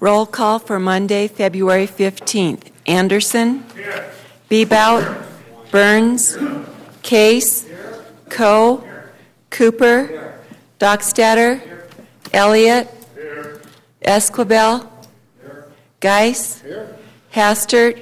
Roll call for Monday, February 15th. Anderson. Here. Bebout. Burns. Case. Coe. Cooper. Dockstader. Elliott. Esquivel. Geis. Hastert.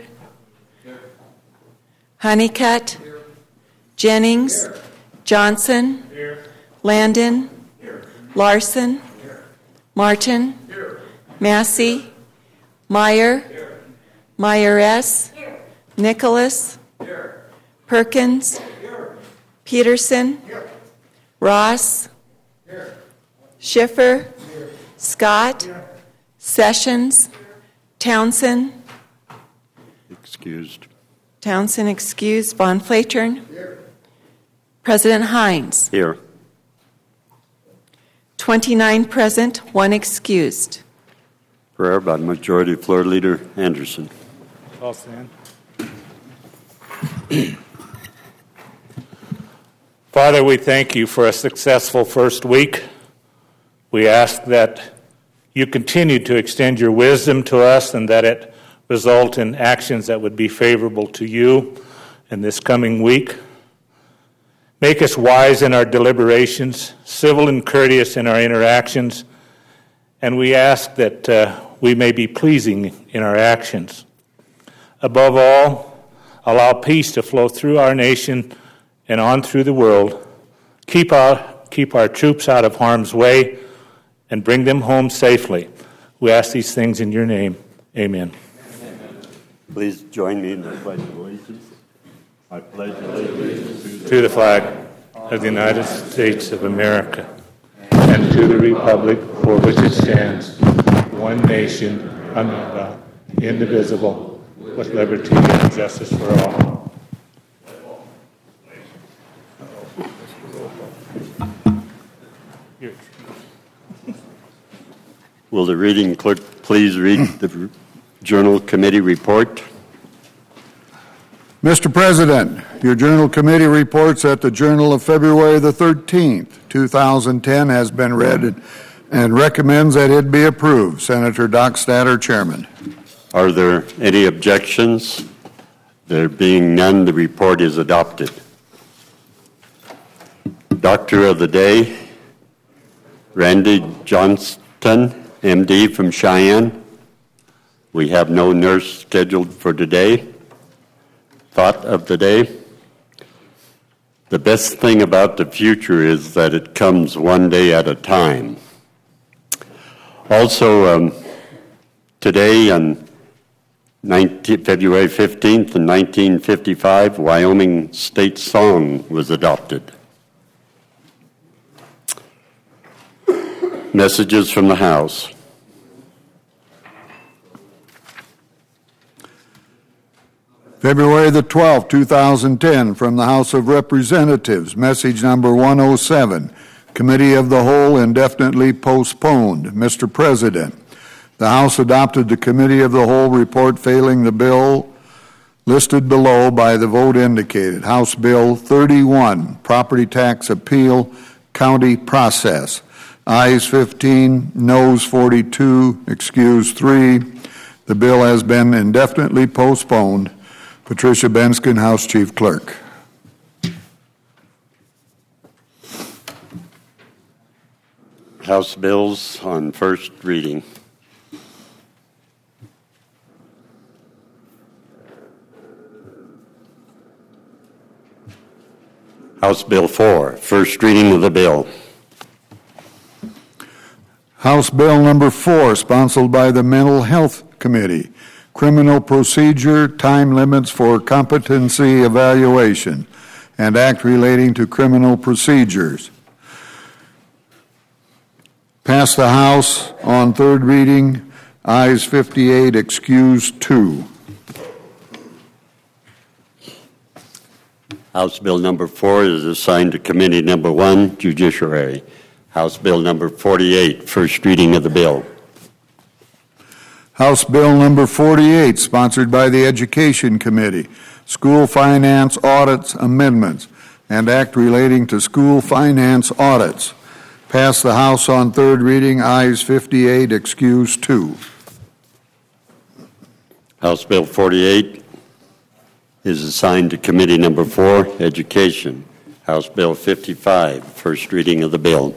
Honeycutt. Jennings. Johnson. Landon. Larson. Martin. Massey. Meyer. Meyer S. Nicholas. Perkins. Peterson. Ross. Schiffer. Scott. Sessions. Townsend. Excused. Townsend excused. Von Flatern. President Hines. Here. 29 present, 1 excused. Prayer by Majority Floor Leader Anderson. I'll stand. Father, we thank you for a successful first week. We ask that you continue to extend your wisdom to us and that it result in actions that would be favorable to you in this coming week. Make us wise in our deliberations, civil and courteous in our interactions, and we ask that we may be pleasing in our actions. Above all, allow peace to flow through our nation and on through the world. Keep our troops out of harm's way and bring them home safely. We ask these things in your name. Amen. Please join me in the Pledge of Allegiance. I pledge allegiance to the flag of the United States of America and to the republic for which it stands, one nation, under God, indivisible, with liberty and justice for all. Will the reading clerk please read the Journal Committee report? Mr. President, your Journal Committee reports that the Journal of February the 13th, 2010 has been read and recommends that it be approved. Senator Dockstader, Chairman. Are there any objections? There being none, the report is adopted. Doctor of the Day, Randy Johnston, MD from Cheyenne. We have no nurse scheduled for today. Thought of the day. The best thing about the future is that it comes one day at a time. Also, today on February 15th in 1955, Wyoming State Song was adopted. Messages from the House. February the 12th, 2010, from the House of Representatives, message number 107, Committee of the Whole indefinitely postponed. Mr. President, the House adopted the Committee of the Whole report failing the bill listed below by the vote indicated. House Bill 31, Property Tax Appeal, County Process. Ayes 15, noes 42, excused 3. The bill has been indefinitely postponed. Patricia Benskin, House Chief Clerk. House bills on first reading. House Bill 4, first reading of the bill. House Bill number 4, sponsored by the Mental Health Committee. Criminal procedure, time limits for competency evaluation, and act relating to criminal procedures. Passed the House on third reading. Ayes 58, excused 2. House Bill number 4 is assigned to Committee number 1, Judiciary. House Bill number 48, first reading of the bill. House Bill number 48, sponsored by the Education Committee, School Finance Audits Amendments, and Act relating to school finance audits. Passed the House on third reading. Ayes 58, excused 2. House Bill 48 is assigned to Committee Number 4, Education. House Bill 55, first reading of the bill.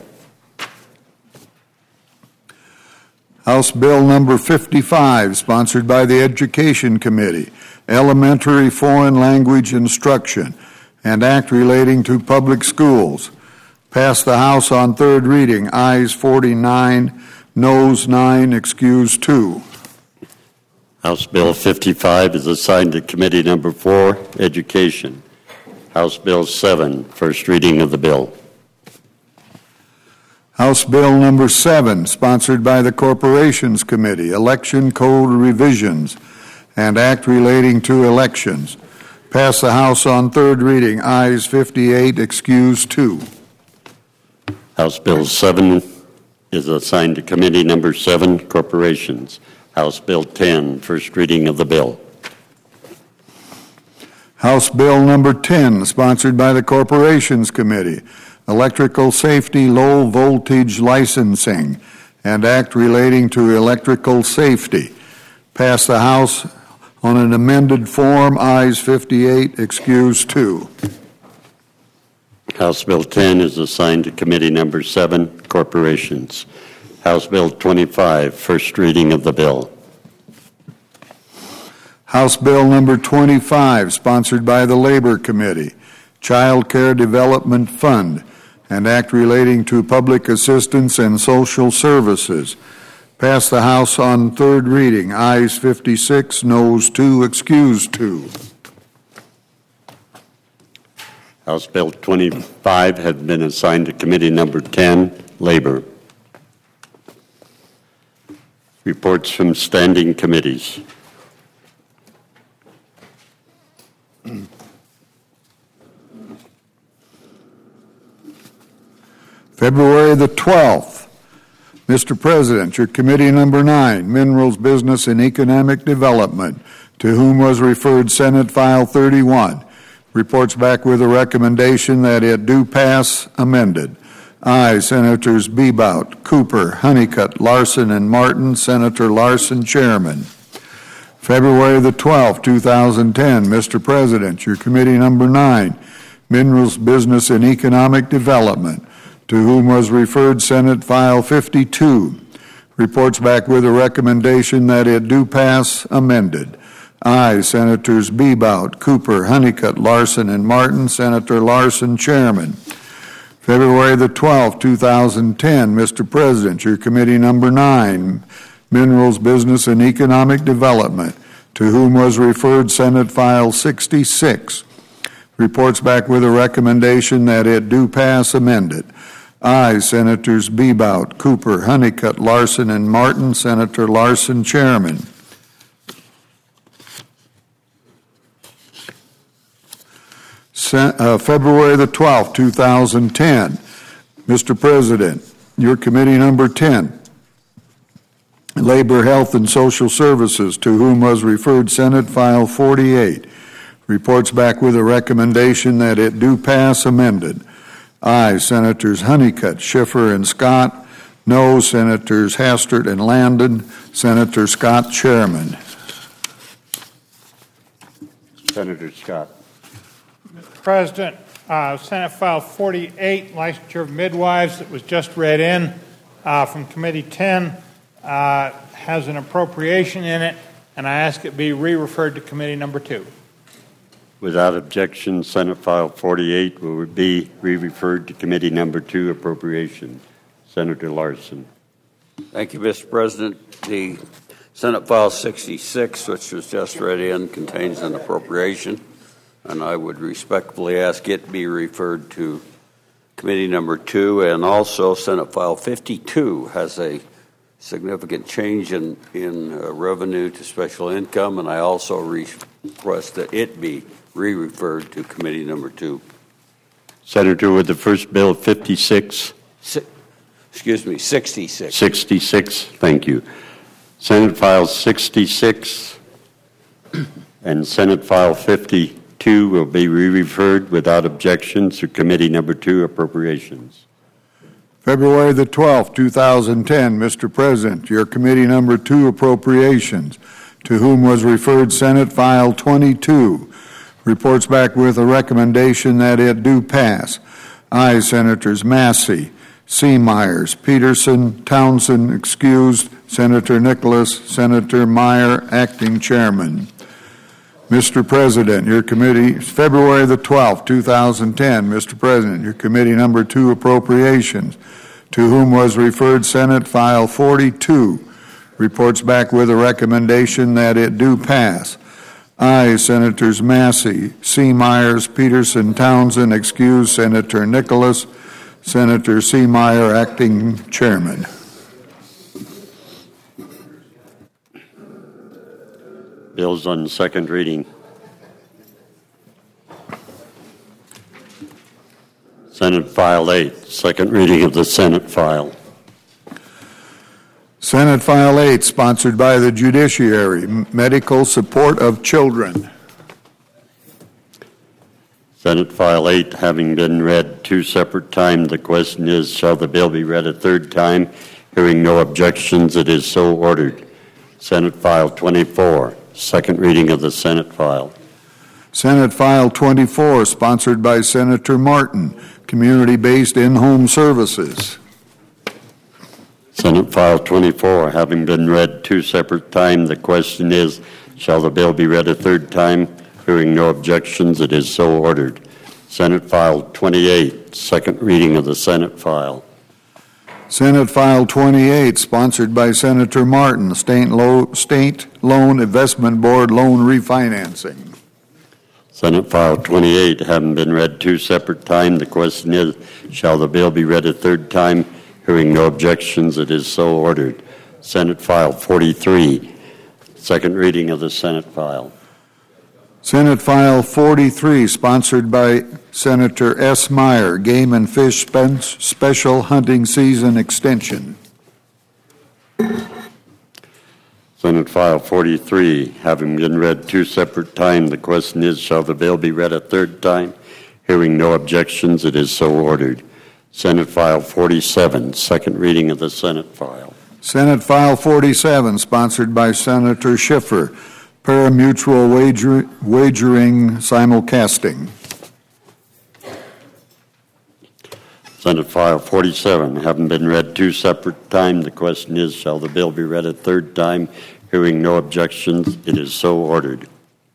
House Bill number 55, sponsored by the Education Committee, Elementary Foreign Language Instruction, and Act relating to public schools. Passed the House on third reading. Ayes 49, noes 9, excused 2. House Bill 55 is assigned to Committee Number 4, Education. House Bill 7, first reading of the bill. House Bill number 7, sponsored by the Corporations Committee, Election Code Revisions, and Act relating to elections. Passed the House on third reading. Ayes 58, excused 2. House Bill 7 is assigned to Committee Number 7, Corporations. House Bill 10, first reading of the bill. House Bill number 10, sponsored by the Corporations Committee, Electrical Safety Low Voltage Licensing, and Act relating to electrical safety. Passed the House on an amended form. Ayes 58, excused 2. House Bill 10 is assigned to Committee Number 7, Corporations. House Bill 25, first reading of the bill. House Bill number 25, sponsored by the Labor Committee, Child Care Development Fund, and Act relating to public assistance and social services. Passed the House on third reading. Ayes 56, noes 2, excused 2. House Bill 25 has been assigned to Committee Number 10, Labor. Reports from standing committees. February the 12th. Mr. President, your Committee Number 9, Minerals, Business, and Economic Development, to whom was referred Senate File 31, reports back with a recommendation that it do pass amended. Ayes, Senators Bebout, Cooper, Honeycutt, Larson, and Martin. Senator Larson, Chairman. February the 12th, 2010. Mr. President, your Committee Number 9, Minerals, Business, and Economic Development, to whom was referred Senate File 52, reports back with a recommendation that it do pass amended. Ayes, Senators Bebout, Cooper, Honeycutt, Larson, and Martin. Senator Larson, Chairman. February the 12th, 2010. Mr. President, your Committee Number 9, Minerals, Business, and Economic Development, to whom was referred Senate File 66, reports back with a recommendation that it do pass amended. Ayes, Senators Bebout, Cooper, Honeycutt, Larson, and Martin. Senator Larson, Chairman. February the 12th, 2010. Mr. President, your Committee Number 10, Labor, Health, and Social Services, to whom was referred Senate File 48, reports back with a recommendation that it do pass amended. Ayes, Senators Honeycutt, Schiffer, and Scott. No, Senators Hastert and Landon. Senator Scott, Chairman. Senator Scott. Mr. President, Senate File 48, Licensure of Midwives, that was just read in from Committee 10, has an appropriation in it, and I ask it be re-referred to Committee Number 2. Without objection, Senate File 48 will be re-referred to Committee Number 2, Appropriations. Senator Larson. Thank you, Mr. President. The Senate File 66, which was just read in, contains an appropriation, and I would respectfully ask it be referred to Committee Number 2. And also, Senate File 52 has a significant change in revenue to special income, and I also request that it be re-referred to Committee Number 2. Senator, with the first bill 56? 66. 66, thank you. Senate File 66 and Senate File 52 will be re-referred without objection to Committee Number 2, Appropriations. February the 12th, 2010. Mr. President, your Committee Number 2, Appropriations, to whom was referred Senate File 22. Reports back with a recommendation that it do pass. Aye, Senators Massey, C. Myers, Peterson, Townsend excused, Senator Nicholas, Senator Meyer, acting chairman. Mr. President, your committee, February the 12th, 2010. Mr. President, your committee number 2 appropriations, to whom was referred Senate File 42. Reports back with a recommendation that it do pass. Aye, Senators Massey, C. Myers, Peterson, Townsend, excused, Senator Nicholas, Senator C. Meyer, acting chairman. Bills on second reading. Senate File 8, second reading of the Senate file. Senate File 8, sponsored by the Judiciary, Medical Support of Children. Senate File 8 having been read 2 separate times, the question is, shall the bill be read a third time? Hearing no objections, it is so ordered. Senate File 24, second reading of the Senate file. Senate File 24, sponsored by Senator Martin, Community-Based In-Home Services. Senate File 24 having been read 2 separate times, the question is, shall the bill be read a third time? Hearing no objections, it is so ordered. Senate File 28, second reading of the Senate file. Senate File 28, sponsored by Senator Martin, State Loan Investment Board loan refinancing. Senate File 28 having been read 2 separate times, the question is, shall the bill be read a third time? Hearing no objections, it is so ordered. Senate File 43, second reading of the Senate file. Senate File 43, sponsored by Senator S. Meyer, Game and Fish Special Hunting Season Extension. Senate File 43, having been read 2 separate times, the question is, shall the bill be read a third time? Hearing no objections, it is so ordered. Senate File 47, second reading of the Senate file. Senate File 47, sponsored by Senator Schiffer, Parimutuel Wagering Simulcasting. Senate File 47, having been read 2 separate times, the question is, shall the bill be read a third time? Hearing no objections, it is so ordered.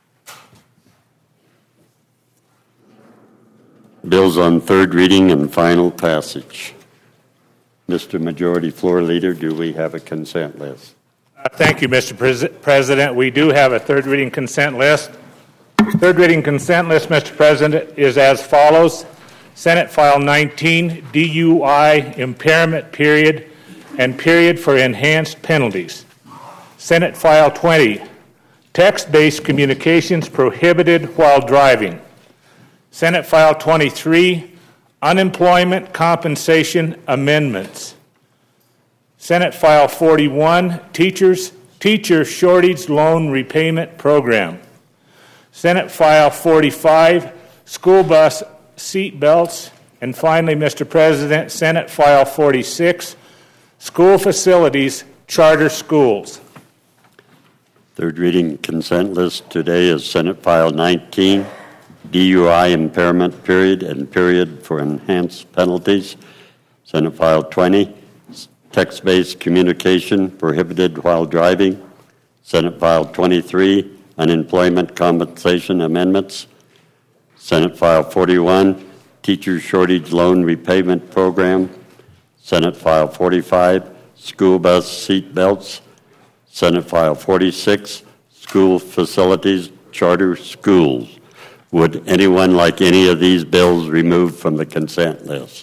Bills on third reading and final passage. Mr. Majority Floor Leader, do we have a consent list? Thank you, Mr. President. We do have a third reading consent list. Third reading consent list, Mr. President, is as follows. Senate File 19, DUI impairment period and period for enhanced penalties. Senate File 20, text-based communications prohibited while driving. Senate File 23, unemployment compensation amendments. Senate File 41, teacher shortage loan repayment program. Senate File 45, school bus seat belts. And finally, Mr. President, Senate File 46, school facilities, charter schools. Third reading consent list today is Senate File 19, DUI impairment period and period for enhanced penalties. Senate File 20, text-based communication prohibited while driving. Senate File 23, unemployment compensation amendments. Senate File 41, teacher shortage loan repayment program. Senate File 45, school bus seat belts. Senate File 46, school facilities, charter schools. Would anyone like any of these bills removed from the consent list?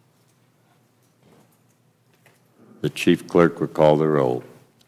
The Chief Clerk will call the roll.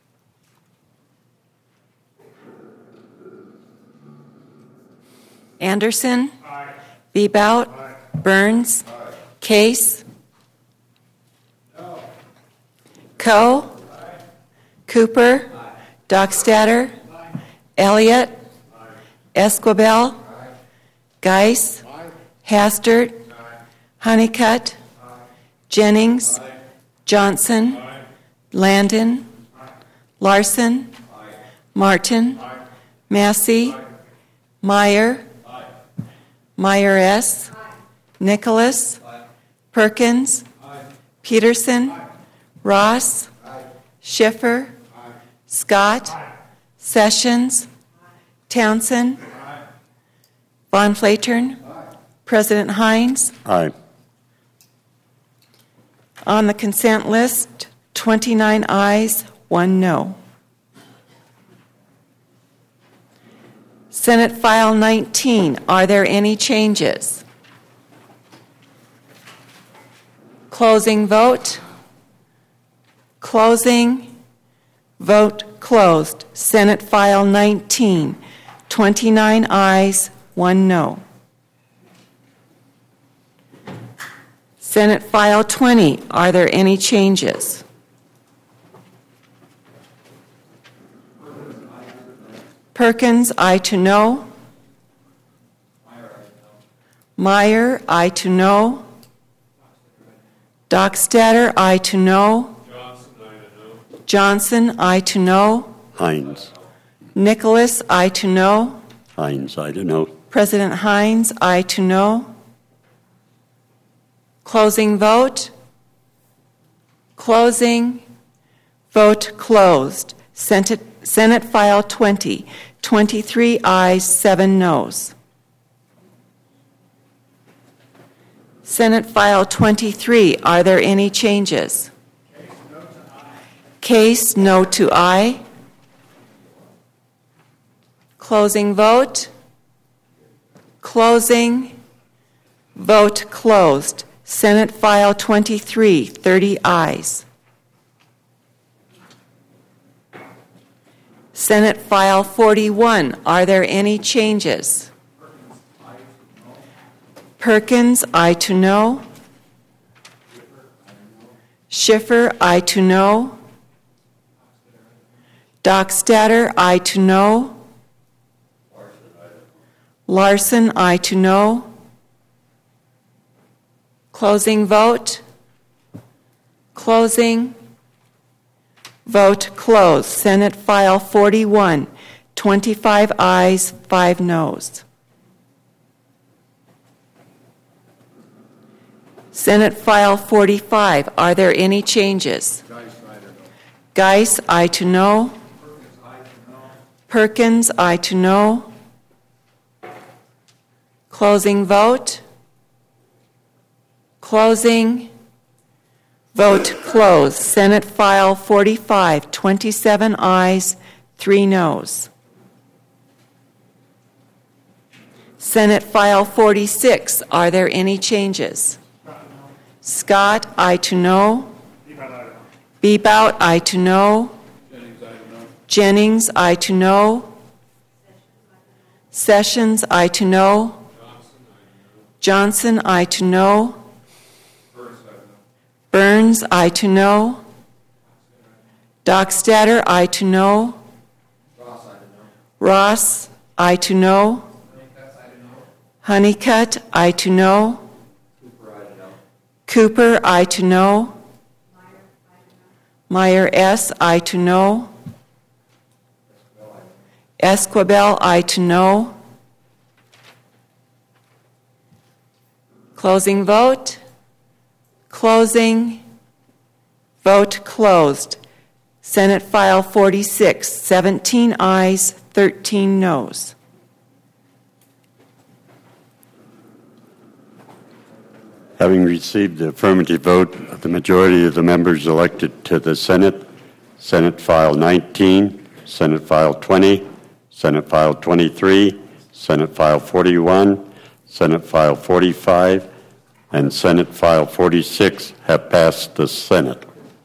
Anderson. Aye. Bebout. Aye. Burns. Aye. Case. No. Coe. Aye. Cooper. Aye. Dockstader. Aye. Elliott. Aye. Esquibel. Aye. Geis. Aye. Hastert. Aye. Honeycutt. Aye. Jennings. Aye. Johnson. Aye. Landon. Aye. Larson. Aye. Martin. Massey. Meyer. Meyer S. Nicholas. Perkins. Peterson. Ross. Schiffer. Scott. Sessions. Townsend. Von Flatern. President Hines. Aye. On the consent list, 29 ayes, 1 no. Senate File 19, are there any changes? Closing vote. Closing. Vote closed. Senate File 19, 29 ayes, 1 no. Senate File 20, are there any changes? Perkins, aye to no. Meyer, aye to no. Dockstader, aye to no. Johnson, aye to no. Hines. Nicholas, aye to no. Hines, I don't know. President Hines, aye to no. Closing vote. Closing. Vote closed. Senate File 20, 23 ayes, 7 noes. Senate File 23, are there any changes? Case no to aye. Closing vote. Closing. Vote closed. Senate File 23, 30 ayes. Senate File 41, are there any changes? Perkins, aye to no. Schiffer, aye to no. Dockstader, aye to no. Larson, aye to no. Closing vote. Closing. Vote closed. Senate File 41, 25 ayes, 5 noes. Senate File 45, are there any changes? Geis, aye to no. Perkins, aye to no. Closing vote. Closing. Vote closed. Senate File 45, 27 ayes, 3 noes. Senate File 46, are there any changes? Scott, aye to no. Bebout, aye to no. Jennings, aye to no. Sessions, aye to no. Johnson, aye to no. Burns, aye to no. Dockstader, aye to no. Ross, aye to no. Honeycutt, aye to no. Cooper, aye to no. Meyer S., aye to no. Esquivel, aye to no. Closing vote. Closing. Vote closed. Senate File 46, 17 ayes, 13 noes. Having received the affirmative vote of the majority of the members elected to the Senate, Senate File 19, Senate File 20, Senate File 23, Senate File 41, Senate File 45, and Senate File 46 have passed the Senate.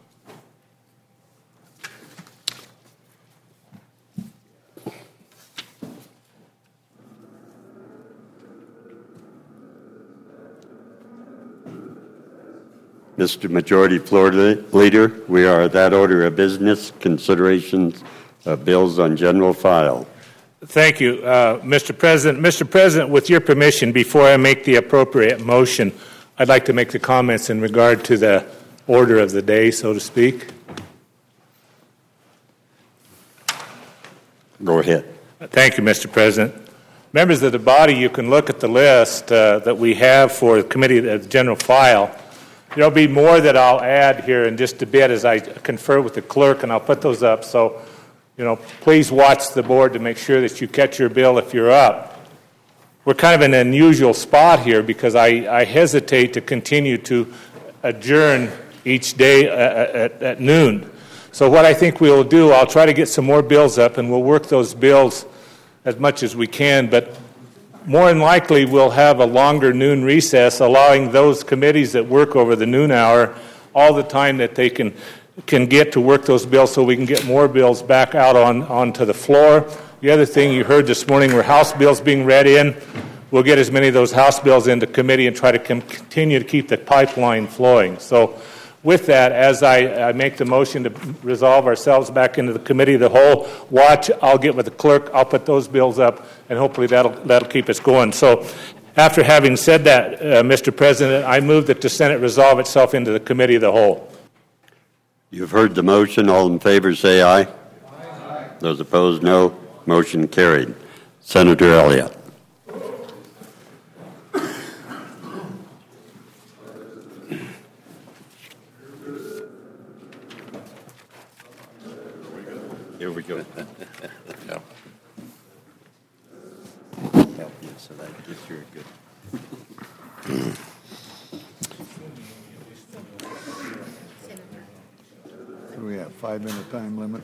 Mr. Majority Floor Leader, we are at that order of business, considerations of bills on general file. Thank you, Mr. President. Mr. President, with your permission, before I make the appropriate motion, I'd like to make the comments in regard to the order of the day, so to speak. Go ahead. Thank you, Mr. President. Members of the body, you can look at the list that we have for the committee, the general file. There'll be more that I'll add here in just a bit as I confer with the clerk, and I'll put those up. So, please watch the board to make sure that you catch your bill if you're up. We're kind of in an unusual spot here because I hesitate to continue to adjourn each day at noon. So what I think we'll do, I'll try to get some more bills up, and we'll work those bills as much as we can, but more than likely we'll have a longer noon recess, allowing those committees that work over the noon hour all the time that they can get to work those bills so we can get more bills back out onto the floor. The other thing you heard this morning were House bills being read in. We'll get as many of those House bills into committee and try to continue to keep the pipeline flowing. So with that, as I make the motion to resolve ourselves back into the committee of the whole, I'll get with the clerk, I'll put those bills up, and hopefully that'll keep us going. So after having said that, Mr. President, I move that the Senate resolve itself into the committee of the whole. You've heard the motion. All in favor say aye. Aye. Those opposed, no. Motion carried. Senator Elliott. Here we go. Help you so that gets you a good. Do we have 5-minute time limit?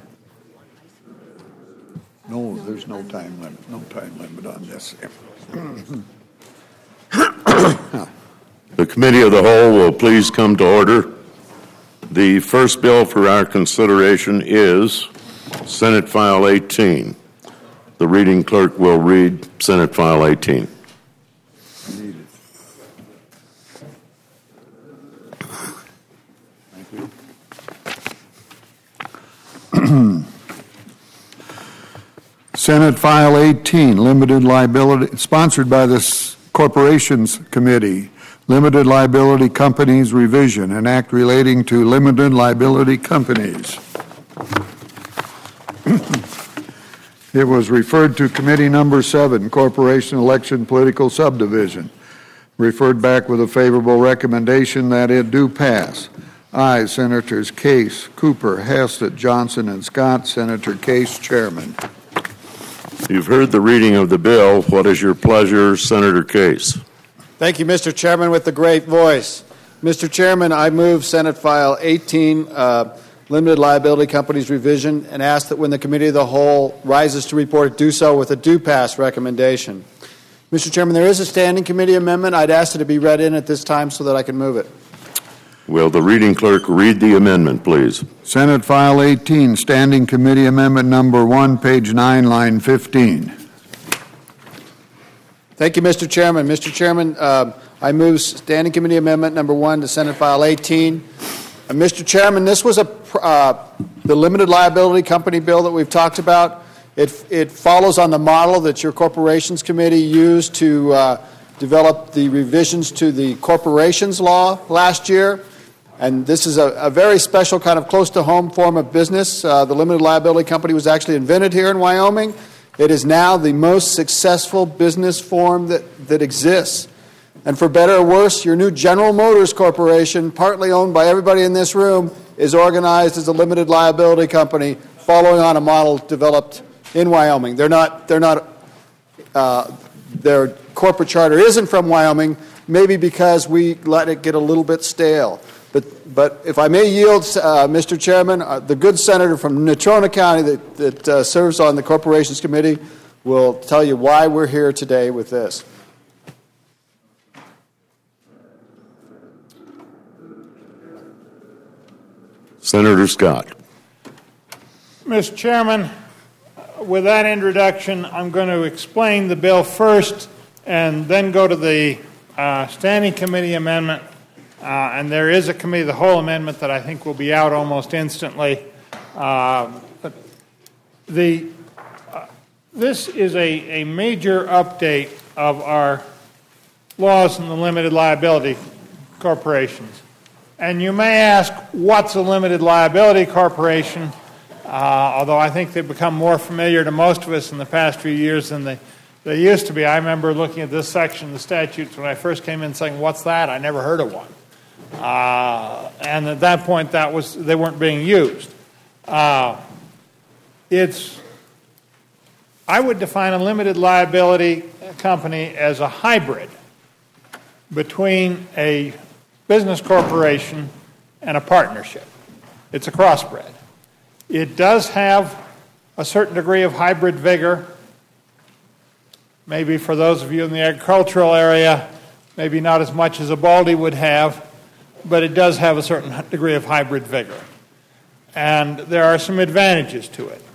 No, there's no time limit. No time limit on this. The Committee of the Whole will please come to order. The first bill for our consideration is Senate File 18. The reading clerk will read Senate File 18. Senate File 18, Limited Liability, sponsored by the Corporations Committee, Limited Liability Companies Revision, an act relating to limited liability companies. It was referred to Committee Number 7, Corporation Election Political Subdivision. Referred back with a favorable recommendation that it do pass. Aye, Senators Case, Cooper, Hastert, Johnson, and Scott. Senator Case, Chairman. You've heard the reading of the bill. What is your pleasure, Senator Case? Thank you, Mr. Chairman, with the great voice. Mr. Chairman, I move Senate File 18, Limited Liability Companies Revision, and ask that when the Committee of the Whole rises to report, it do so with a do-pass recommendation. Mr. Chairman, there is a standing committee amendment. I'd ask it to be read in at this time so that I can move it. Will the reading clerk read the amendment, please? Senate File 18, Standing Committee Amendment Number 1, page 9, line 15. Thank you, Mr. Chairman. Mr. Chairman, I move Standing Committee Amendment Number 1 to Senate File 18. Mr. Chairman, this was the limited liability company bill that we've talked about. It follows on the model that your Corporations Committee used to develop the revisions to the corporations law last year. And this is a very special kind of close-to-home form of business. The limited liability company was actually invented here in Wyoming. It is now the most successful business form that exists. And for better or worse, your new General Motors Corporation, partly owned by everybody in this room, is organized as a limited liability company following on a model developed in Wyoming. Their corporate charter isn't from Wyoming, maybe because we let it get a little bit stale. But if I may yield, Mr. Chairman, the good senator from Natrona County that serves on the Corporations Committee will tell you why we're here today with this. Senator Scott. Mr. Chairman, with that introduction, I'm going to explain the bill first and then go to the Standing Committee Amendment. And there is a Committee of the Whole amendment that I think will be out almost instantly. This is a major update of our laws in the limited liability corporations. And you may ask, what's a limited liability corporation? although I think they've become more familiar to most of us in the past few years than they used to be. I remember looking at this section of the statutes when I first came in saying, what's that? I never heard of one. And at that point, they weren't being used. I would define a limited liability company as a hybrid between a business corporation and a partnership. It's a crossbred. It does have a certain degree of hybrid vigor. Maybe for those of you in the agricultural area, maybe not as much as a Baldy would have, but it does have a certain degree of hybrid vigor. And there are some advantages to it.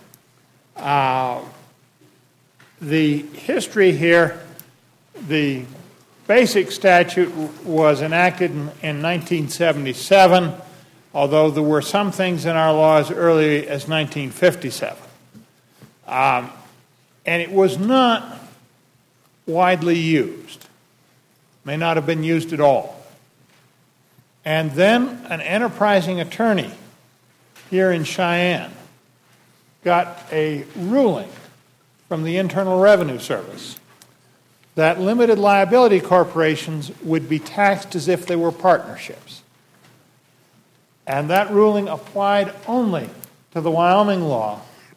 The history here, the basic statute was enacted in 1977, although there were some things in our law as early as 1957. And it was not widely used, may not have been used at all. And then an enterprising attorney here in Cheyenne got a ruling from the Internal Revenue Service that limited liability corporations would be taxed as if they were partnerships. And that ruling applied only to the Wyoming law.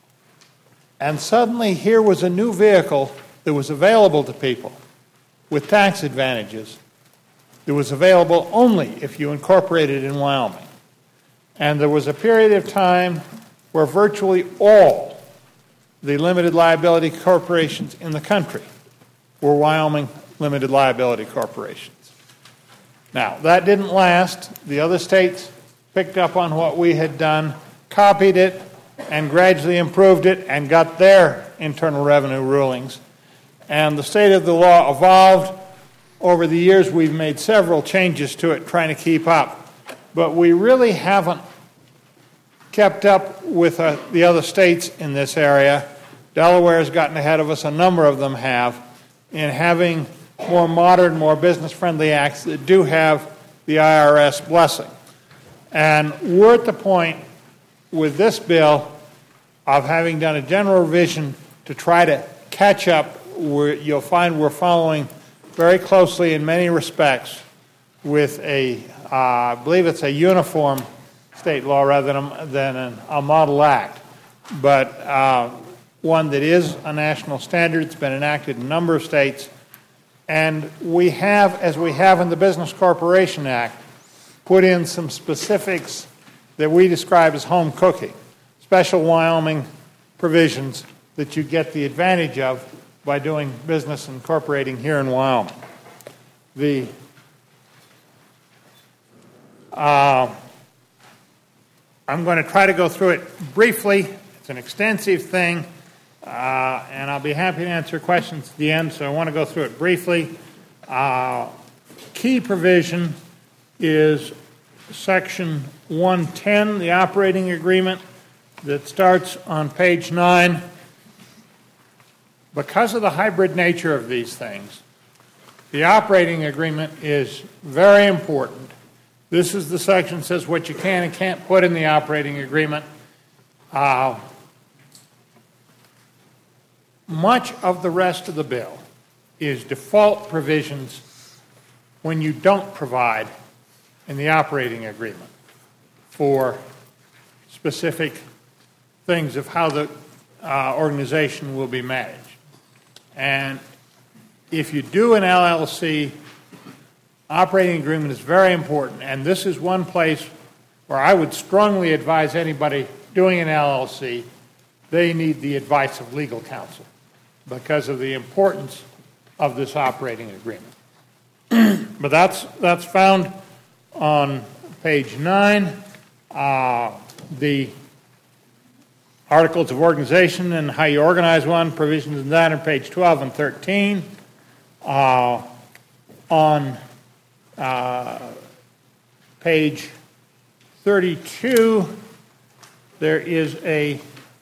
And suddenly here was a new vehicle that was available to people with tax advantages. It was available only if you incorporated in Wyoming. And there was a period of time where virtually all the limited liability corporations in the country were Wyoming limited liability corporations. Now, that didn't last. The other states picked up on what we had done, copied it, and gradually improved it and got their internal revenue rulings. And the state of the law evolved. Over the years, we've made several changes to it, trying to keep up. But we really haven't kept up with the other states in this area. Delaware has gotten ahead of us. A number of them have, in having more modern, more business-friendly acts that do have the IRS blessing. And we're at the point with this bill of having done a general revision to try to catch up. You'll find we're following very closely in many respects with I believe it's a uniform state law rather than a model act, but one that is a national standard. It's been enacted in a number of states. And we have, as we have in the Business Corporation Act, put in some specifics that we describe as home cooking, special Wyoming provisions that you get the advantage of by doing business and incorporating here in Wyoming. I'm going to try to go through it briefly. It's an extensive thing, and I'll be happy to answer questions at the end, so I want to go through it briefly. Key provision is Section 110, the operating agreement, that starts on page 9. Because of the hybrid nature of these things, the operating agreement is very important. This is the section that says what you can and can't put in the operating agreement. Much of the rest of the bill is default provisions when you don't provide in the operating agreement for specific things of how the organization will be managed. And if you do an LLC, operating agreement is very important, and this is one place where I would strongly advise anybody doing an LLC, they need the advice of legal counsel because of the importance of this operating agreement. But that's found on page 9. The Articles of Organization and how you organize one, provisions in that on page 12 and 13. On page 32, there is a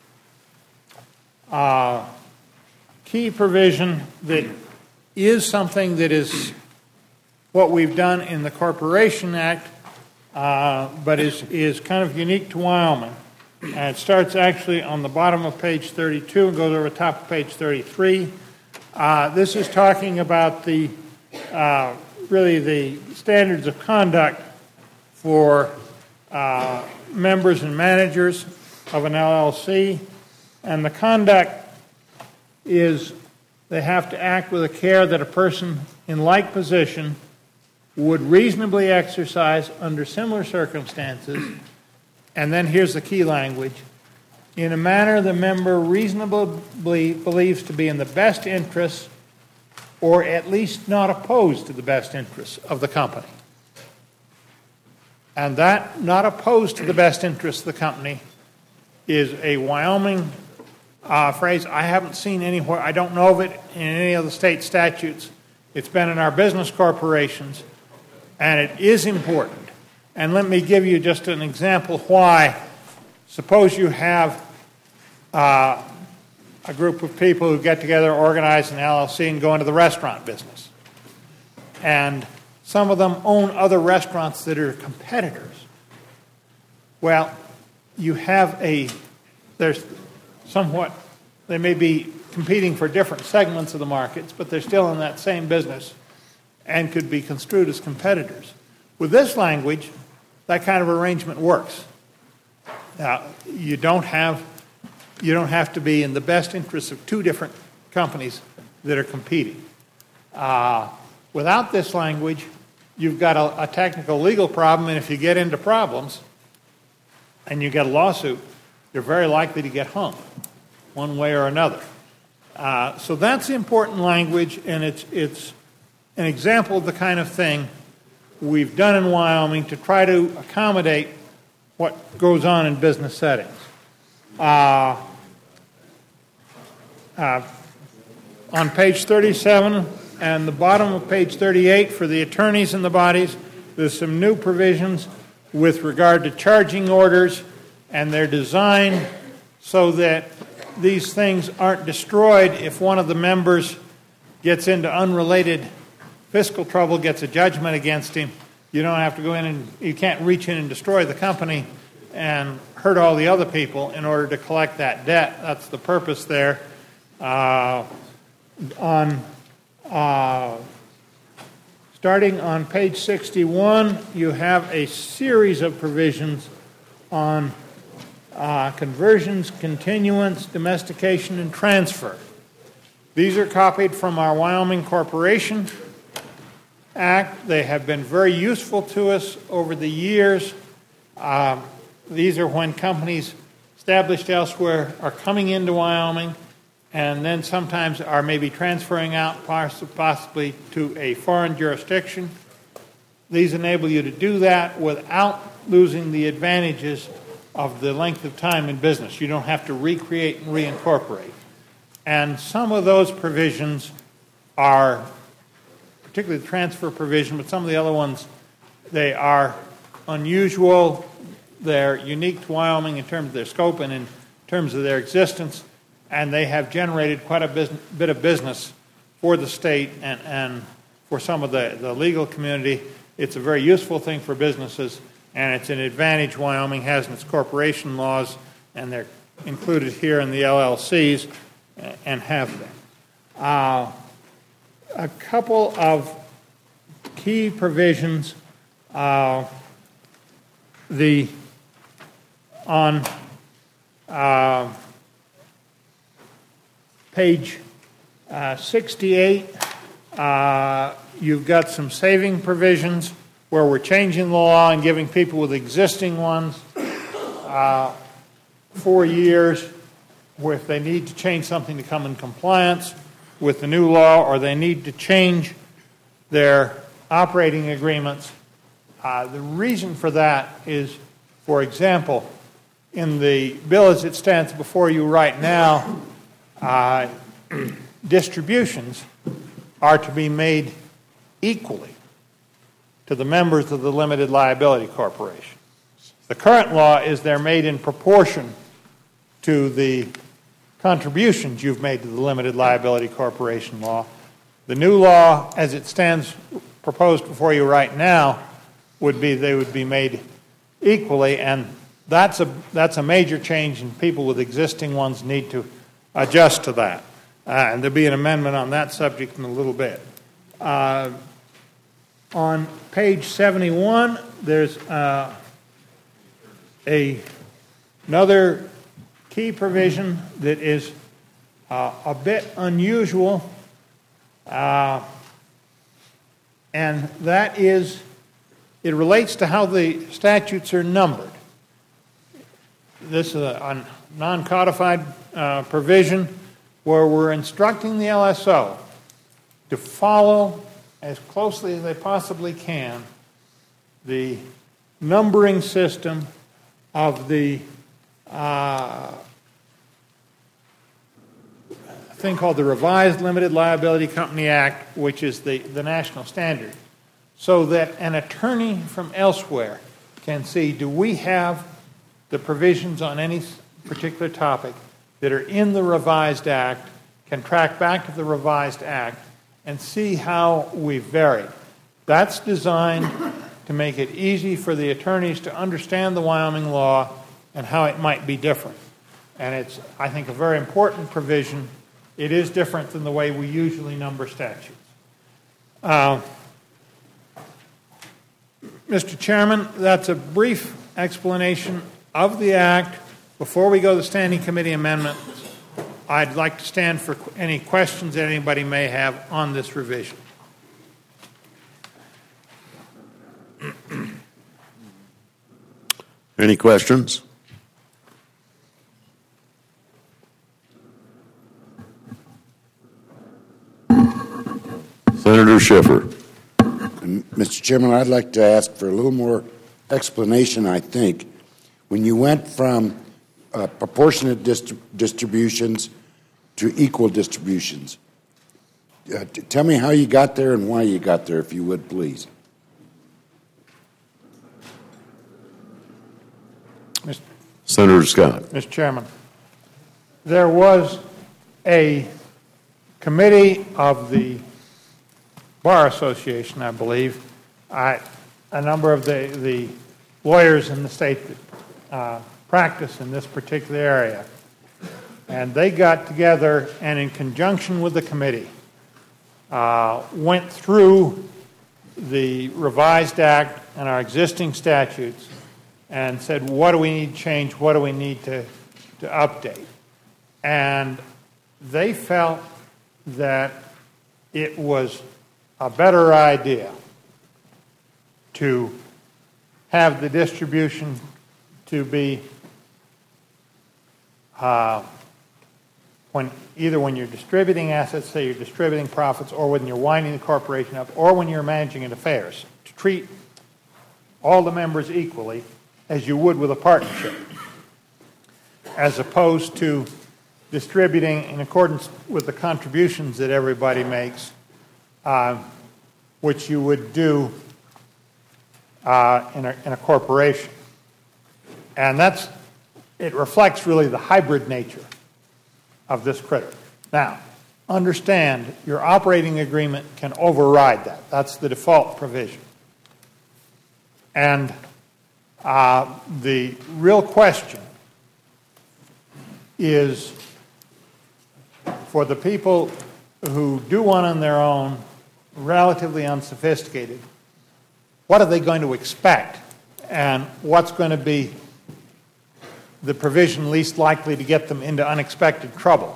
key provision that is something that is what we've done in the Corporation Act, but is kind of unique to Wyoming. And it starts actually on the bottom of page 32 and goes over the top of page 33. This is talking about the really the standards of conduct for members and managers of an LLC. And the conduct is they have to act with a care that a person in like position would reasonably exercise under similar circumstances. And then here's the key language: in a manner the member reasonably believes to be in the best interests or at least not opposed to the best interests of the company. And that not opposed to the best interests of the company is a Wyoming phrase. I haven't seen anywhere, I don't know of it in any of the state statutes. It's been in our business corporations, and it is important. And let me give you just an example why. Suppose you have a group of people who get together, organize an LLC, and go into the restaurant business. And some of them own other restaurants that are competitors. Well, you have there's somewhat, they may be competing for different segments of the markets, but they're still in that same business and could be construed as competitors. With this language, that kind of arrangement works. Now, you don't have to be in the best interests of two different companies that are competing. Without this language, you've got a technical legal problem, and if you get into problems and you get a lawsuit, you're very likely to get hung one way or another. So that's the important language, and it's an example of the kind of thing we've done in Wyoming to try to accommodate what goes on in business settings. On page 37 and the bottom of page 38 for the attorneys and the bodies, there's some new provisions with regard to charging orders, and they're designed so that these things aren't destroyed if one of the members gets into unrelated fiscal trouble, gets a judgment against him. You don't have to go in and you can't reach in and destroy the company and hurt all the other people in order to collect that debt. That's the purpose there. Starting on page 61, you have a series of provisions on conversions, continuance, domestication, and transfer. These are copied from our Wyoming Corporation Act. They have been very useful to us over the years. These are when companies established elsewhere are coming into Wyoming and then sometimes are maybe transferring out possibly to a foreign jurisdiction. These enable you to do that without losing the advantages of the length of time in business. You don't have to recreate and reincorporate. And some of those provisions are, particularly the transfer provision, but some of the other ones, they are unusual. They're unique to Wyoming in terms of their scope and in terms of their existence, and they have generated quite a bit of business for the state and for some of the legal community. It's a very useful thing for businesses, and it's an advantage Wyoming has in its corporation laws, and they're included here in the LLCs and have them. A couple of key provisions. On page 68, you've got some saving provisions where we're changing the law and giving people with existing ones 4 years where if they need to change something to come in compliance with the new law or they need to change their operating agreements. The reason for that is, for example, in the bill as it stands before you right now, distributions are to be made equally to the members of the limited liability corporation. The current law is they're made in proportion to the contributions you've made to the limited liability corporation law. The new law, as it stands proposed before you right now, would be they would be made equally, and that's a major change, and people with existing ones need to adjust to that. And there'll be an amendment on that subject in a little bit. On page 71, there's another key provision that is a bit unusual, and that is, it relates to how the statutes are numbered. This is a non-codified provision where we're instructing the LSO to follow as closely as they possibly can the numbering system of the thing called the Revised Limited Liability Company Act, which is the national standard, so that an attorney from elsewhere can see, do we have the provisions on any particular topic that are in the revised act, can track back to the revised act, and see how we've varied. That's designed to make it easy for the attorneys to understand the Wyoming law and how it might be different. And it's, I think, a very important provision. It is different than the way we usually number statutes. Mr. Chairman, that's a brief explanation of the act. Before we go to the Standing Committee amendments, I'd like to stand for any questions that anybody may have on this revision. Any questions? Senator Schiffer. Mr. Chairman, I'd like to ask for a little more explanation, I think. When you went from proportionate distributions to equal distributions, tell me how you got there and why you got there, if you would, please. Senator Scott. Mr. Chairman, there was a committee of the Bar Association, I believe, a number of the lawyers in the state that practice in this particular area. And they got together and, in conjunction with the committee, went through the revised act and our existing statutes and said, what do we need to change? What do we need to update? And they felt that it was a better idea to have the distribution to be when you're distributing assets, say you're distributing profits, or when you're winding the corporation up, or when you're managing its affairs, to treat all the members equally as you would with a partnership, as opposed to distributing in accordance with the contributions that everybody makes, which you would do in a corporation. And it reflects really the hybrid nature of this critter. Now, understand your operating agreement can override that. That's the default provision. And the real question is, for the people who do one on their own, relatively unsophisticated, what are they going to expect? And what's going to be the provision least likely to get them into unexpected trouble?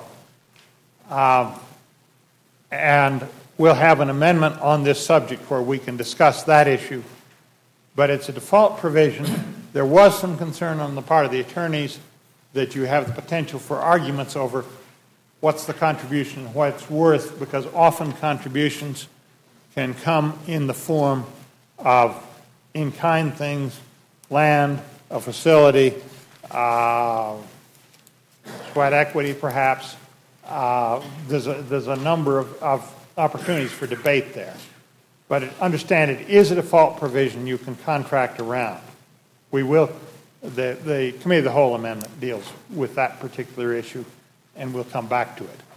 And we'll have an amendment on this subject where we can discuss that issue. But it's a default provision. There was some concern on the part of the attorneys that you have the potential for arguments over what's the contribution and what it's worth, because often contributions can come in the form of in-kind things, land, a facility, sweat equity perhaps. There's a number of opportunities for debate there. But understand it is a default provision you can contract around. We will, the Committee of the Whole amendment deals with that particular issue, and we'll come back to it.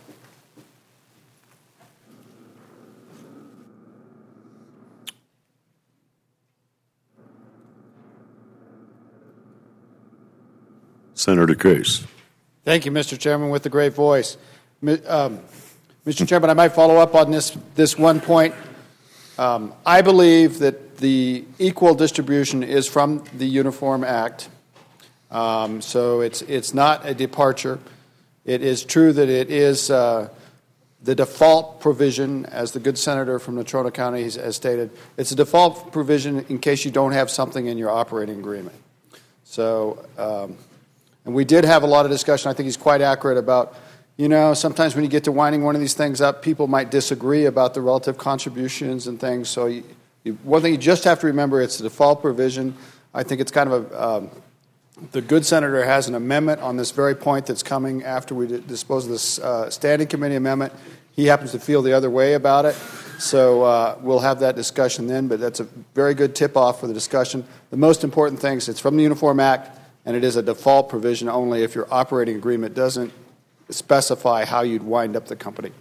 Senator Case. Thank you, Mr. Chairman, with the great voice. Mr. Chairman, I might follow up on this one point. I believe that the equal distribution is from the Uniform Act, so it's not a departure. It is true that it is the default provision, as the good senator from Natrona County has stated. It's a default provision in case you don't have something in your operating agreement. So, and we did have a lot of discussion. I think he's quite accurate about, sometimes when you get to winding one of these things up, people might disagree about the relative contributions and things. So one thing you just have to remember, it's the default provision. I think it's kind of the good senator has an amendment on this very point that's coming after we dispose of this standing committee amendment. He happens to feel the other way about it. So we'll have that discussion then, but that's a very good tip-off for the discussion. The most important thing is it's from the Uniform Act, and it is a default provision only if your operating agreement doesn't specify how you'd wind up the company.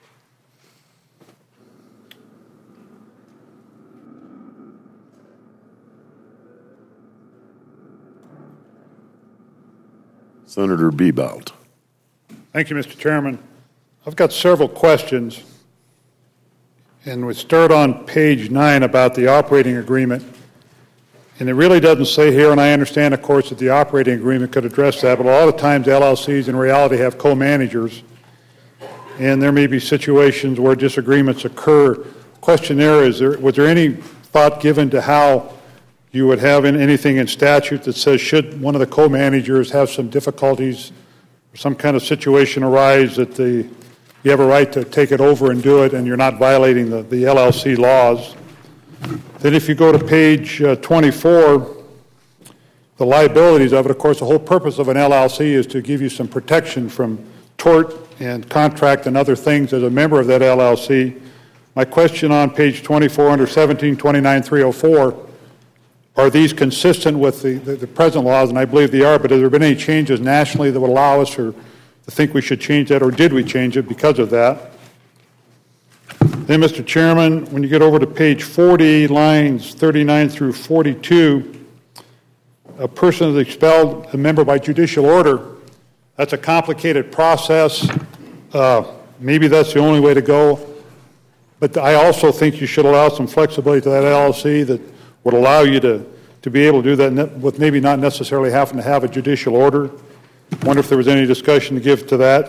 Senator Biebout. Thank you, Mr. Chairman. I've got several questions, and we start on page 9 about the operating agreement. And it really doesn't say here, and I understand, of course, that the operating agreement could address that, but a lot of times LLCs in reality have co-managers, and there may be situations where disagreements occur. Question there is, was there any thought given to how you would have anything in statute that says should one of the co-managers have some difficulties or some kind of situation arise that you have a right to take it over and do it and you're not violating the LLC laws? Then if you go to page 24, the liabilities of it, of course, the whole purpose of an LLC is to give you some protection from tort and contract and other things as a member of that LLC. My question on page 24 under 1729-304, are these consistent with the present laws? And I believe they are, but has there been any changes nationally that would allow us or to think we should change that, or did we change it because of that? Then, Mr. Chairman, when you get over to page 40, lines 39 through 42, a person is expelled, a member by judicial order. That's a complicated process. Maybe that's the only way to go. But I also think you should allow some flexibility to that LLC that would allow you to be able to do that with maybe not necessarily having to have a judicial order. I wonder if there was any discussion given to that.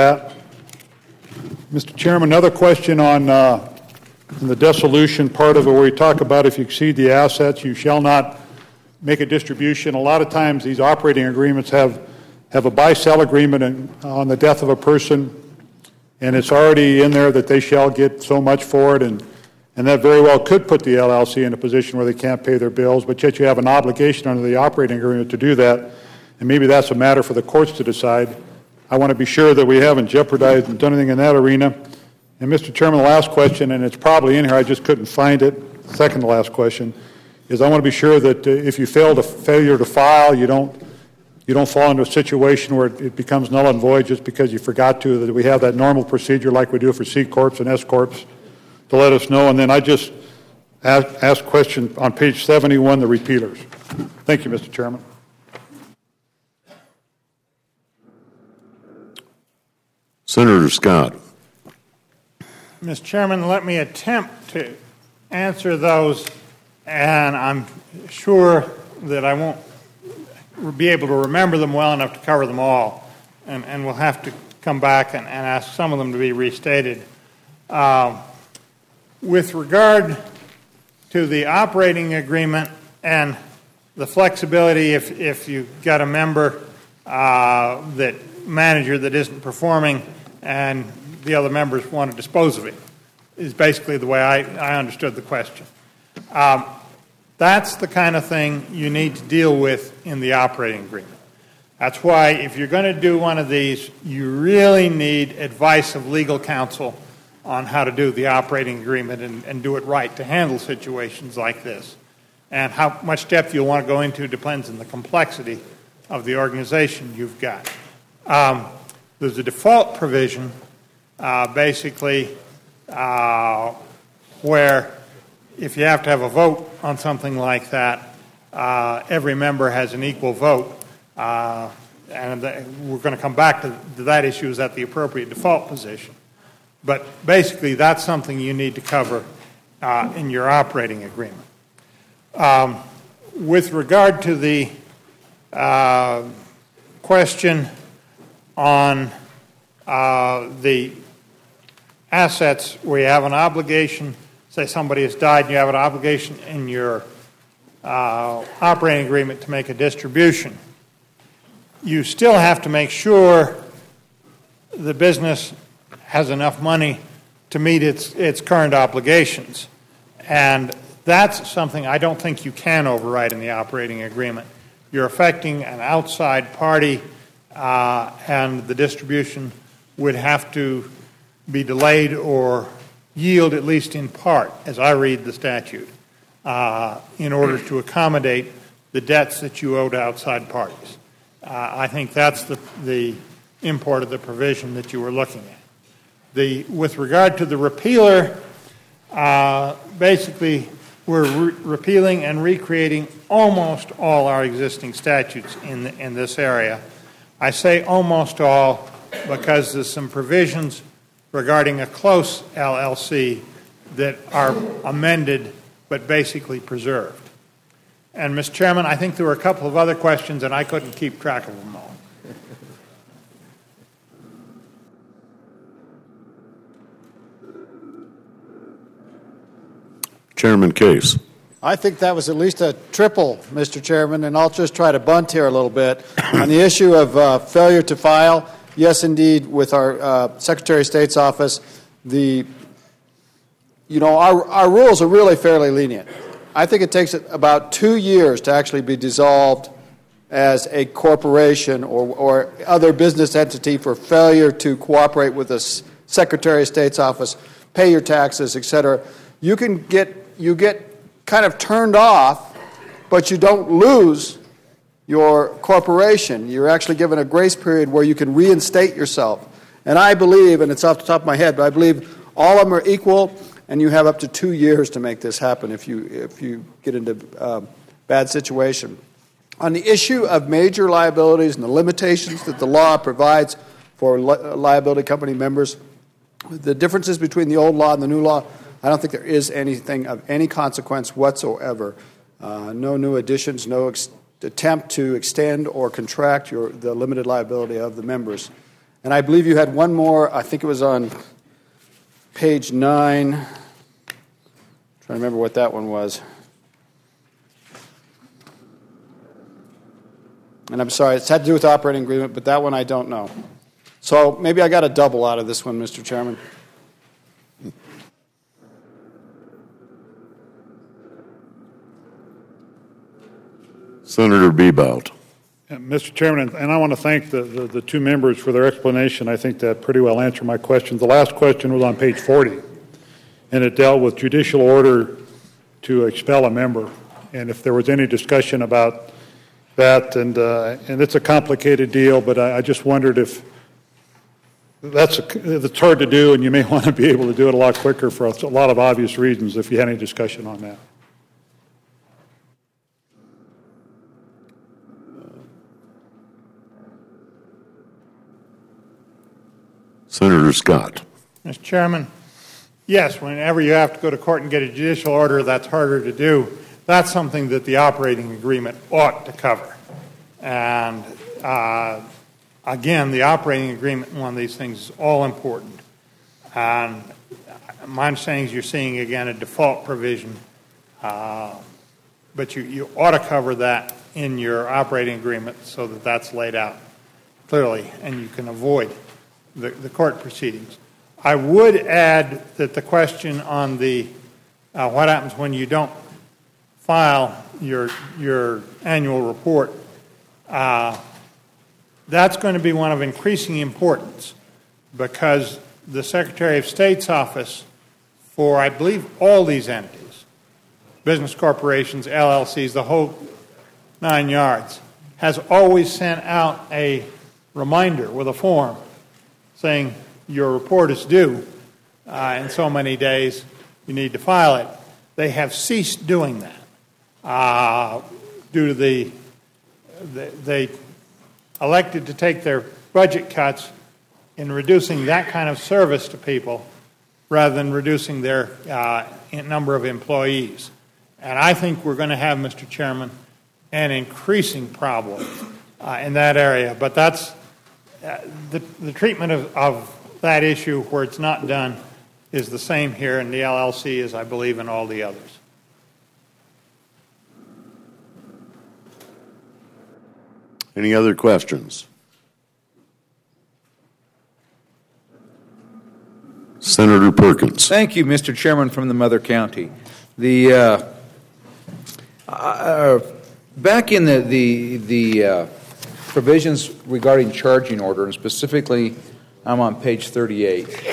Mr. Chairman, another question on the dissolution part of it, where you talk about if you exceed the assets, you shall not make a distribution. A lot of times these operating agreements have a buy-sell agreement on the death of a person, and it's already in there that they shall get so much for it, and that very well could put the LLC in a position where they can't pay their bills, but yet you have an obligation under the operating agreement to do that, and maybe that's a matter for the courts to decide. I want to be sure that we haven't jeopardized and done anything in that arena. And Mr. Chairman, the last question, and it's probably in here, I just couldn't find it, second to last question, is I want to be sure that if you failure to file, you don't fall into a situation where it becomes null and void just because you forgot to, that we have that normal procedure like we do for C Corps and S Corps to let us know. And then I just ask question on page 71, the repealers. Thank you, Mr. Chairman. Senator Scott. Mr. Chairman, let me attempt to answer those, and I'm sure that I won't be able to remember them well enough to cover them all, and we'll have to come back and ask some of them to be restated. With regard to the operating agreement and the flexibility if you've got a member manager that isn't performing and the other members want to dispose of it, is basically the way I understood the question. That's the kind of thing you need to deal with in the operating agreement. That's why if you're going to do one of these, you really need advice of legal counsel on how to do the operating agreement and do it right to handle situations like this. And how much depth you'll want to go into depends on the complexity of the organization you've got. There's a default provision, basically, where if you have to have a vote on something like that, every member has an equal vote. we're going to come back to that issue, is at the appropriate default position. But basically, that's something you need to cover in your operating agreement. With regard to the question on the assets where you have an obligation, say somebody has died and you have an obligation in your operating agreement to make a distribution, you still have to make sure the business has enough money to meet its current obligations. And that's something I don't think you can override in the operating agreement. You're affecting an outside party, and the distribution would have to be delayed or yield at least in part, as I read the statute, in order to accommodate the debts that you owe to outside parties. I think that's the import of the provision that you were looking at. With regard to the repealer, basically we're repealing and recreating almost all our existing statutes in this area. I say almost all because there's some provisions regarding a close LLC that are amended but basically preserved. And, Mr. Chairman, I think there were a couple of other questions, and I couldn't keep track of them all. Chairman Case. I think that was at least a triple, Mr. Chairman, and I'll just try to bunt here a little bit. On the issue of failure to file, yes, indeed, with our Secretary of State's office, our rules are really fairly lenient. I think it takes about 2 years to actually be dissolved as a corporation or other business entity for failure to cooperate with the Secretary of State's office, pay your taxes, etc. You get kind of turned off, but you don't lose your corporation. You're actually given a grace period where you can reinstate yourself. And I believe, and it's off the top of my head, but I believe all of them are equal, and you have up to 2 years to make this happen if you get into bad situation. On the issue of major liabilities and the limitations that the law provides for liability company members, the differences between the old law and the new law, I don't think there is anything of any consequence whatsoever. No new additions, no attempt to extend or contract the limited liability of the members. And I believe you had one more, I think it was on page 9. I'm trying to remember what that one was. And I'm sorry, it's had to do with the operating agreement, but that one I don't know. So maybe I got a double out of this one, Mr. Chairman. Senator Bebout. Mr. Chairman, and I want to thank the two members for their explanation. I think that pretty well answered my question. The last question was on page 40, and it dealt with judicial order to expel a member. And if there was any discussion about that, and it's a complicated deal, but I just wondered if it's hard to do, and you may want to be able to do it a lot quicker for a lot of obvious reasons, if you had any discussion on that. Senator Scott. Mr. Chairman, yes, whenever you have to go to court and get a judicial order, that's harder to do. That's something that the operating agreement ought to cover. And again, the operating agreement in one of these things is all important. And my understanding is you're seeing, again, a default provision. But you ought to cover that in your operating agreement so that that's laid out clearly and you can avoid the court proceedings. I would add that the question on the what happens when you don't file your annual report, that's going to be one of increasing importance because the Secretary of State's office for, I believe, all these entities, business corporations, LLCs, the whole 9 yards, has always sent out a reminder with a form saying your report is due in so many days, you need to file it. They have ceased doing that due to they elected to take their budget cuts in reducing that kind of service to people rather than reducing their number of employees. And I think we're going to have, Mr. Chairman, an increasing problem in that area. But that's the treatment of that issue where it's not done is the same here in the LLC as I believe in all the others. Any other questions? Senator Perkins. Thank you, Mr. Chairman from the Mother County. Back in the provisions regarding charging order, and specifically I'm on page 38.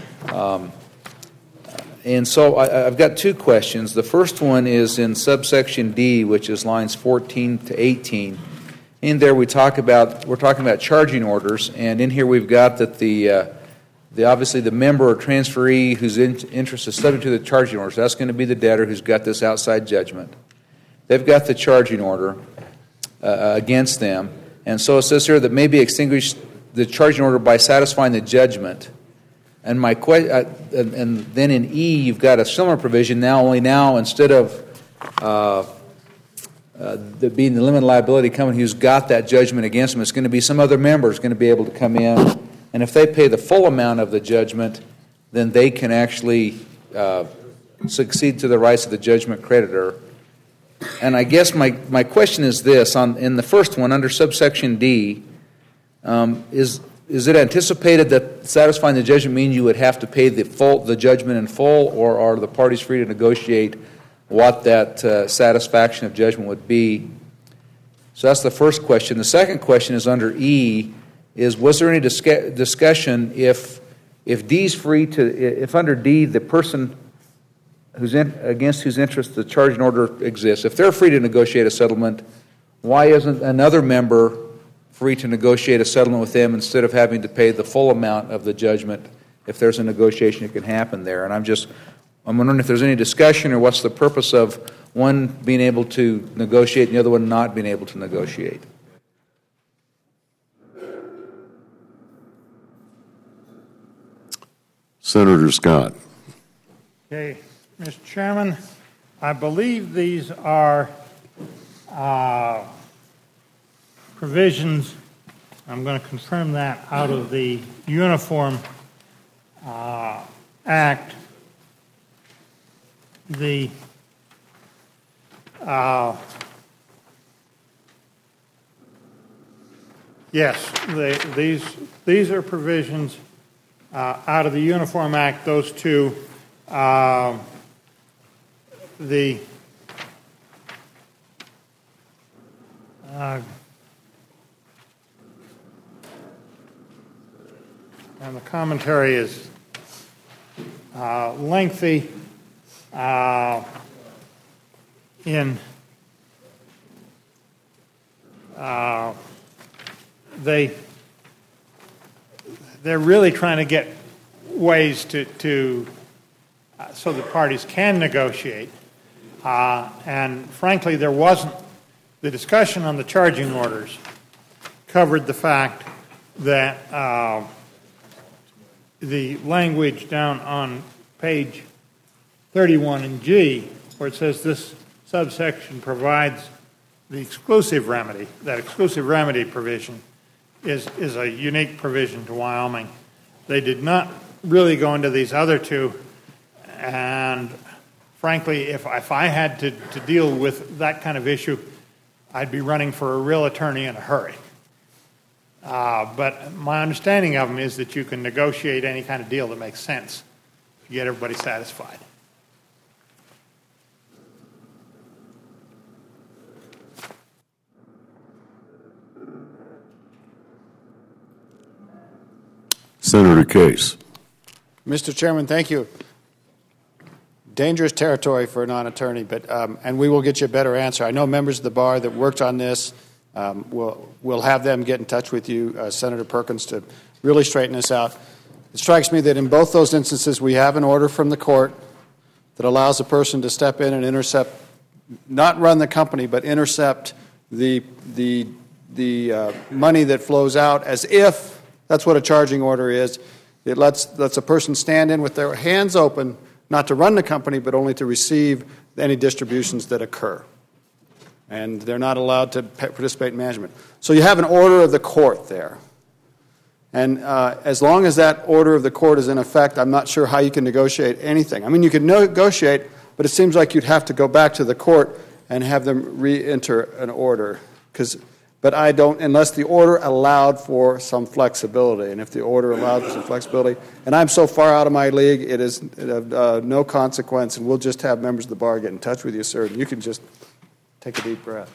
And so I've got two questions. The first one is in subsection D, which is lines 14 to 18. In there we're talking about charging orders, and in here we've got that obviously the member or transferee whose interest is subject to the charging order, so that's going to be the debtor who's got this outside judgment. They've got the charging order against them, and so it says here that may be extinguished the charging order by satisfying the judgment. And and then in E you've got a similar provision now instead of being the limited liability company who's got that judgment against them, it's going to be some other member is going to be able to come in. And if they pay the full amount of the judgment, then they can actually succeed to the rights of the judgment creditor. And I guess my question is this: in the first one, under subsection D, is it anticipated that satisfying the judgment means you would have to pay the judgment in full, or are the parties free to negotiate what that satisfaction of judgment would be? So that's the first question. The second question is under E. Was there any discussion if D's free to, if under D the person against whose interest the charging order exists, if they're free to negotiate a settlement, why isn't another member free to negotiate a settlement with them instead of having to pay the full amount of the judgment if there's a negotiation that can happen there? And I'm wondering if there's any discussion or what's the purpose of one being able to negotiate and the other one not being able to negotiate. Senator Scott. Okay, Mr. Chairman, I believe these are provisions, I'm going to confirm that, out of the Uniform Act. These are provisions out of the Uniform Act. Those two, and the commentary is lengthy. They're really trying to get ways to so the parties can negotiate. And frankly, there wasn't. The discussion on the charging orders covered the fact that the language down on page 31 in G, where it says this subsection provides the exclusive remedy, that exclusive remedy provision is a unique provision to Wyoming. They did not really go into these other two, and frankly, if I had to deal with that kind of issue, I'd be running for a real attorney in a hurry. But my understanding of them is that you can negotiate any kind of deal that makes sense to get everybody satisfied. Senator Case. Mr. Chairman, thank you. Dangerous territory for a non-attorney, but and we will get you a better answer. I know members of the bar that worked on this. We'll have them get in touch with you, Senator Perkins, to really straighten this out. It strikes me that in both those instances we have an order from the court that allows a person to step in and intercept, not run the company, but intercept the money that flows out as if that's what a charging order is. It lets a person stand in with their hands open, not to run the company, but only to receive any distributions that occur. And they're not allowed to participate in management. So you have an order of the court there. And as long as that order of the court is in effect, I'm not sure how you can negotiate anything. I mean, you can negotiate, but it seems like you'd have to go back to the court and have them re-enter an order. But I don't, unless the order allowed for some flexibility. And if the order allowed for some flexibility, and I'm so far out of my league, it is no consequence, and we'll just have members of the bar get in touch with you, sir, and you can just take a deep breath.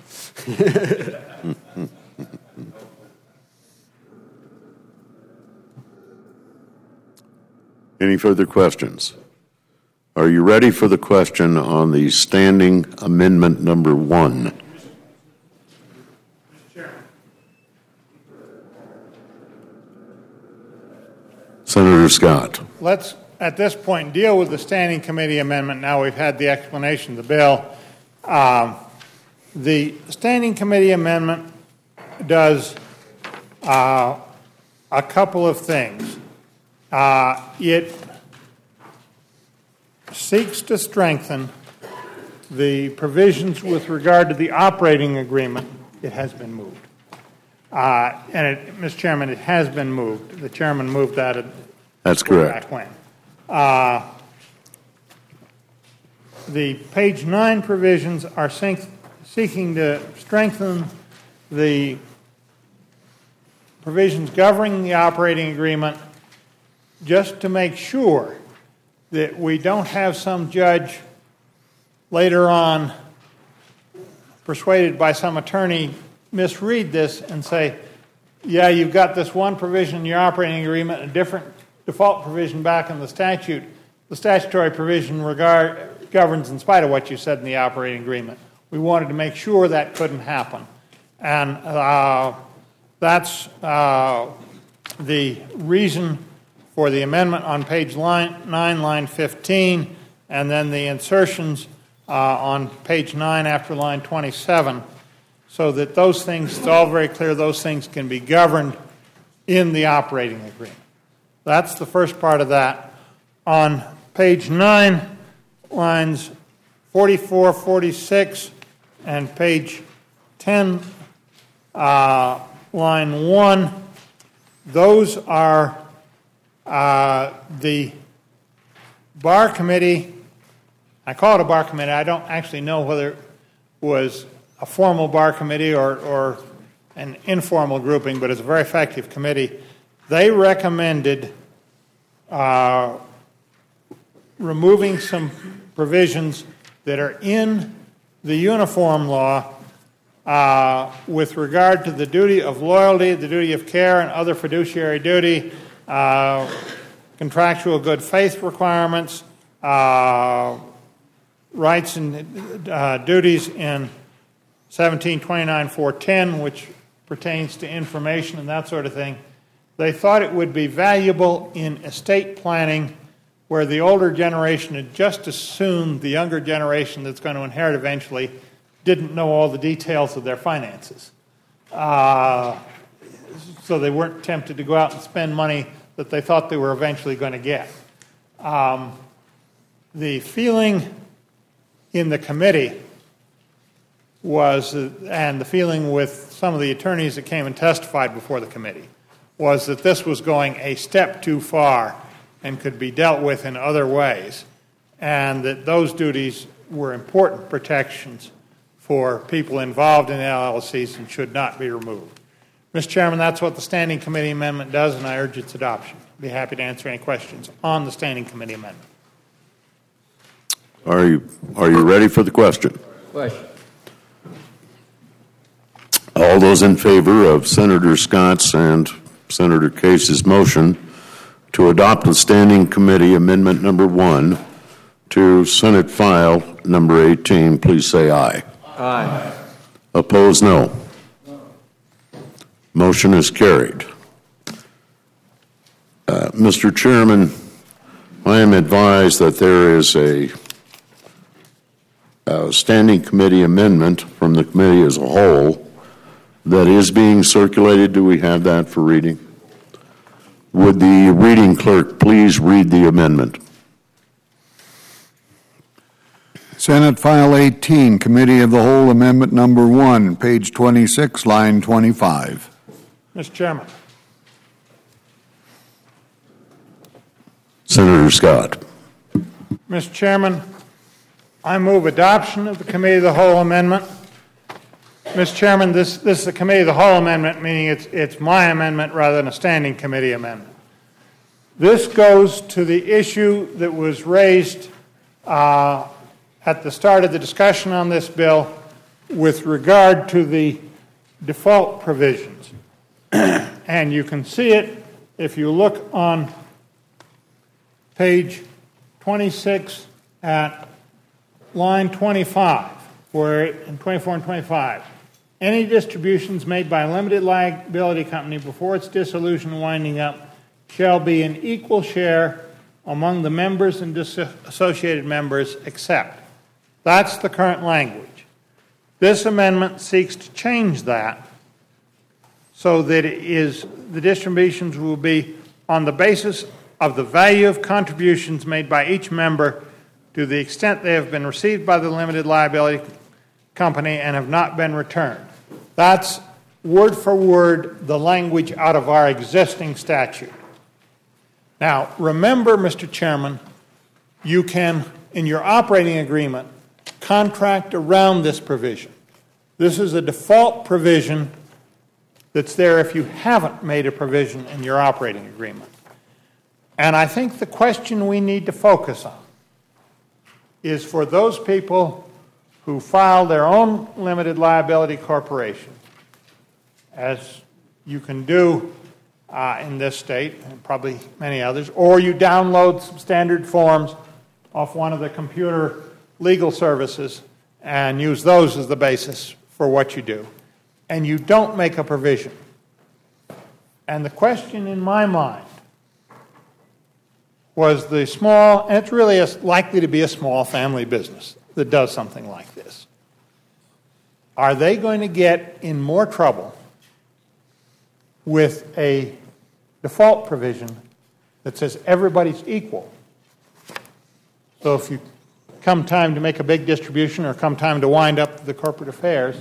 Any further questions? Are you ready for the question on the standing amendment number 1? Senator Scott. Let's, at this point, deal with the standing committee amendment. Now we've had the explanation of the bill. The standing committee amendment does a couple of things. It seeks to strengthen the provisions with regard to the operating agreement. It has been moved. Mr. Chairman, it has been moved. The chairman moved that. That's correct. Back when. The page 9 provisions are seeking to strengthen the provisions governing the operating agreement just to make sure that we don't have some judge later on persuaded by some attorney misread this and say, yeah, you've got this one provision in your operating agreement, a different default provision back in the statute. The statutory provision governs in spite of what you said in the operating agreement. We wanted to make sure that couldn't happen. And that's the reason for the amendment on page 9, line 15, and then the insertions on page 9 after line 27, so that those things, it's all very clear, those things can be governed in the operating agreement. That's the first part of that. On page 9, lines 44, 46, and page 10, line 1, those are the bar committee. I call it a bar committee. I don't actually know whether it was a formal bar committee or an informal grouping, but it's a very effective committee. They recommended removing some provisions that are in the uniform law with regard to the duty of loyalty, the duty of care, and other fiduciary duty, contractual good faith requirements, rights and duties in 1729-410, which pertains to information and that sort of thing. They thought it would be valuable in estate planning where the older generation had just assumed the younger generation that's going to inherit eventually didn't know all the details of their finances. So they weren't tempted to go out and spend money that they thought they were eventually going to get. The feeling in the committee was, and the feeling with some of the attorneys that came and testified before the committee, was that this was going a step too far and could be dealt with in other ways, and that those duties were important protections for people involved in LLCs and should not be removed. Mr. Chairman, that's what the Standing Committee Amendment does, and I urge its adoption. I'd be happy to answer any questions on the Standing Committee Amendment. Are you ready for the question? Question. All those in favor of Senator Scott's and Senator Case's motion to adopt the Standing Committee Amendment number 1 to Senate File number 18, please say aye. Aye. Opposed, no. Motion is carried. Mr. Chairman, I am advised that there is a Standing Committee amendment from the committee as a whole that is being circulated. Do we have that for reading? Would the reading clerk please read the amendment? Senate File 18, Committee of the Whole Amendment Number 1, page 26, line 25. Mr. Chairman. Senator Scott. Mr. Chairman, I move adoption of the Committee of the Whole Amendment. Mr. Chairman, this is the Committee of the Whole Amendment, meaning it's my amendment rather than a standing committee amendment. This goes to the issue that was raised at the start of the discussion on this bill with regard to the default provisions. And you can see it if you look on page 26 at line 25, where in 24 and 25, any distributions made by a limited liability company before its dissolution and winding up shall be an equal share among the members and associated members except. That's the current language. This amendment seeks to change that so that the distributions will be on the basis of the value of contributions made by each member to the extent they have been received by the limited liability company and have not been returned. That's word for word the language out of our existing statute. Now, remember, Mr. Chairman, you can, in your operating agreement, contract around this provision. This is a default provision that's there if you haven't made a provision in your operating agreement. And I think the question we need to focus on is for those people who file their own limited liability corporation, as you can do in this state and probably many others, or you download some standard forms off one of the computer legal services and use those as the basis for what you do, and you don't make a provision. And the question in my mind was the small, and it's really likely to be a small family business that does something like this. Are they going to get in more trouble with a default provision that says everybody's equal? So if you come time to make a big distribution or come time to wind up the corporate affairs,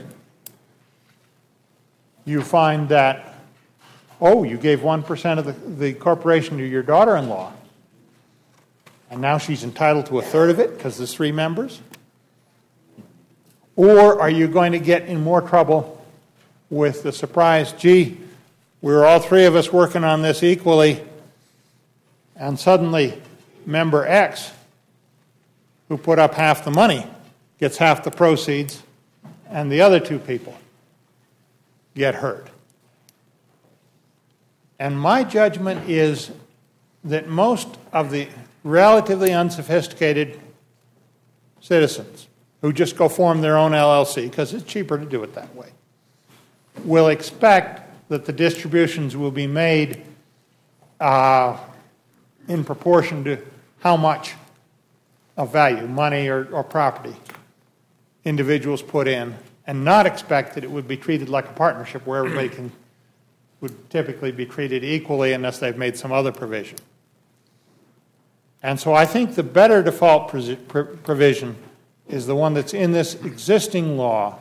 you find that, oh, you gave 1% of the corporation to your daughter-in-law, and now she's entitled to a third of it because there's 3 members? Or are you going to get in more trouble with the surprise, gee, we were all 3 of us working on this equally, and suddenly member X, who put up half the money, gets half the proceeds, and the other 2 people get hurt. And my judgment is that most of the relatively unsophisticated citizens who just go form their own LLC, because it's cheaper to do it that way, will expect that the distributions will be made in proportion to how much of value, money or property, individuals put in, and not expect that it would be treated like a partnership where everybody would typically be treated equally unless they've made some other provision. And so I think the better default provision is the one that's in this existing law,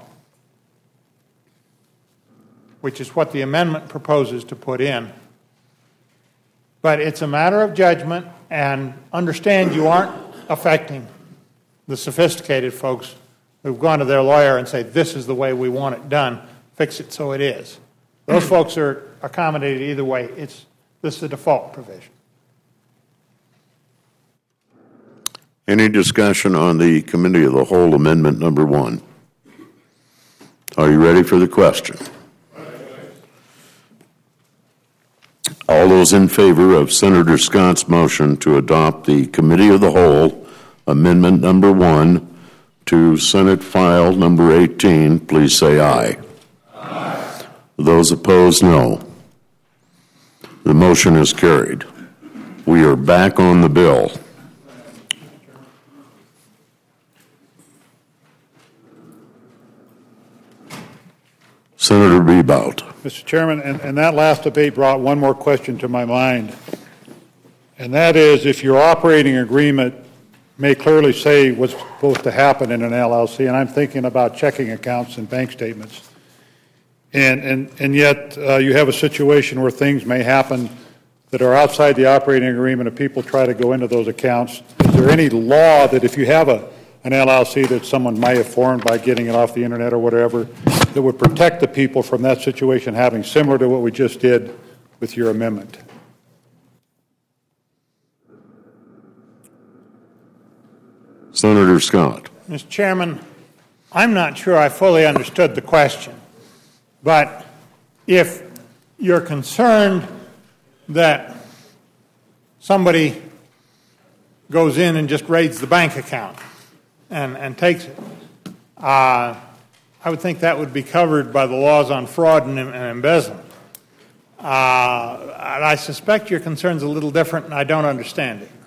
which is what the amendment proposes to put in. But it's a matter of judgment, and understand you aren't affecting the sophisticated folks who've gone to their lawyer and say, this is the way we want it done, fix it so it is. Those folks are accommodated either way. This is the default provision. Any discussion on the Committee of the Whole Amendment Number 1? Are you ready for the question? All those in favor of Senator Scott's motion to adopt the Committee of the Whole Amendment Number 1 to Senate File Number 18, please say aye. Aye. Those opposed, no. The motion is carried. We are back on the bill. Senator Bebout. Mr. Chairman, and that last debate brought one more question to my mind, and that is if your operating agreement may clearly say what's supposed to happen in an LLC, and I'm thinking about checking accounts and bank statements, and yet you have a situation where things may happen that are outside the operating agreement and people try to go into those accounts. Is there any law that if you have an LLC that someone might have formed by getting it off the internet or whatever, that would protect the people from that situation happening, similar to what we just did with your amendment? Senator Scott. Mr. Chairman, I'm not sure I fully understood the question, but if you're concerned that somebody goes in and just raids the bank account and takes it, I would think that would be covered by the laws on fraud and embezzlement. I suspect your concern's a little different, and I don't understand it.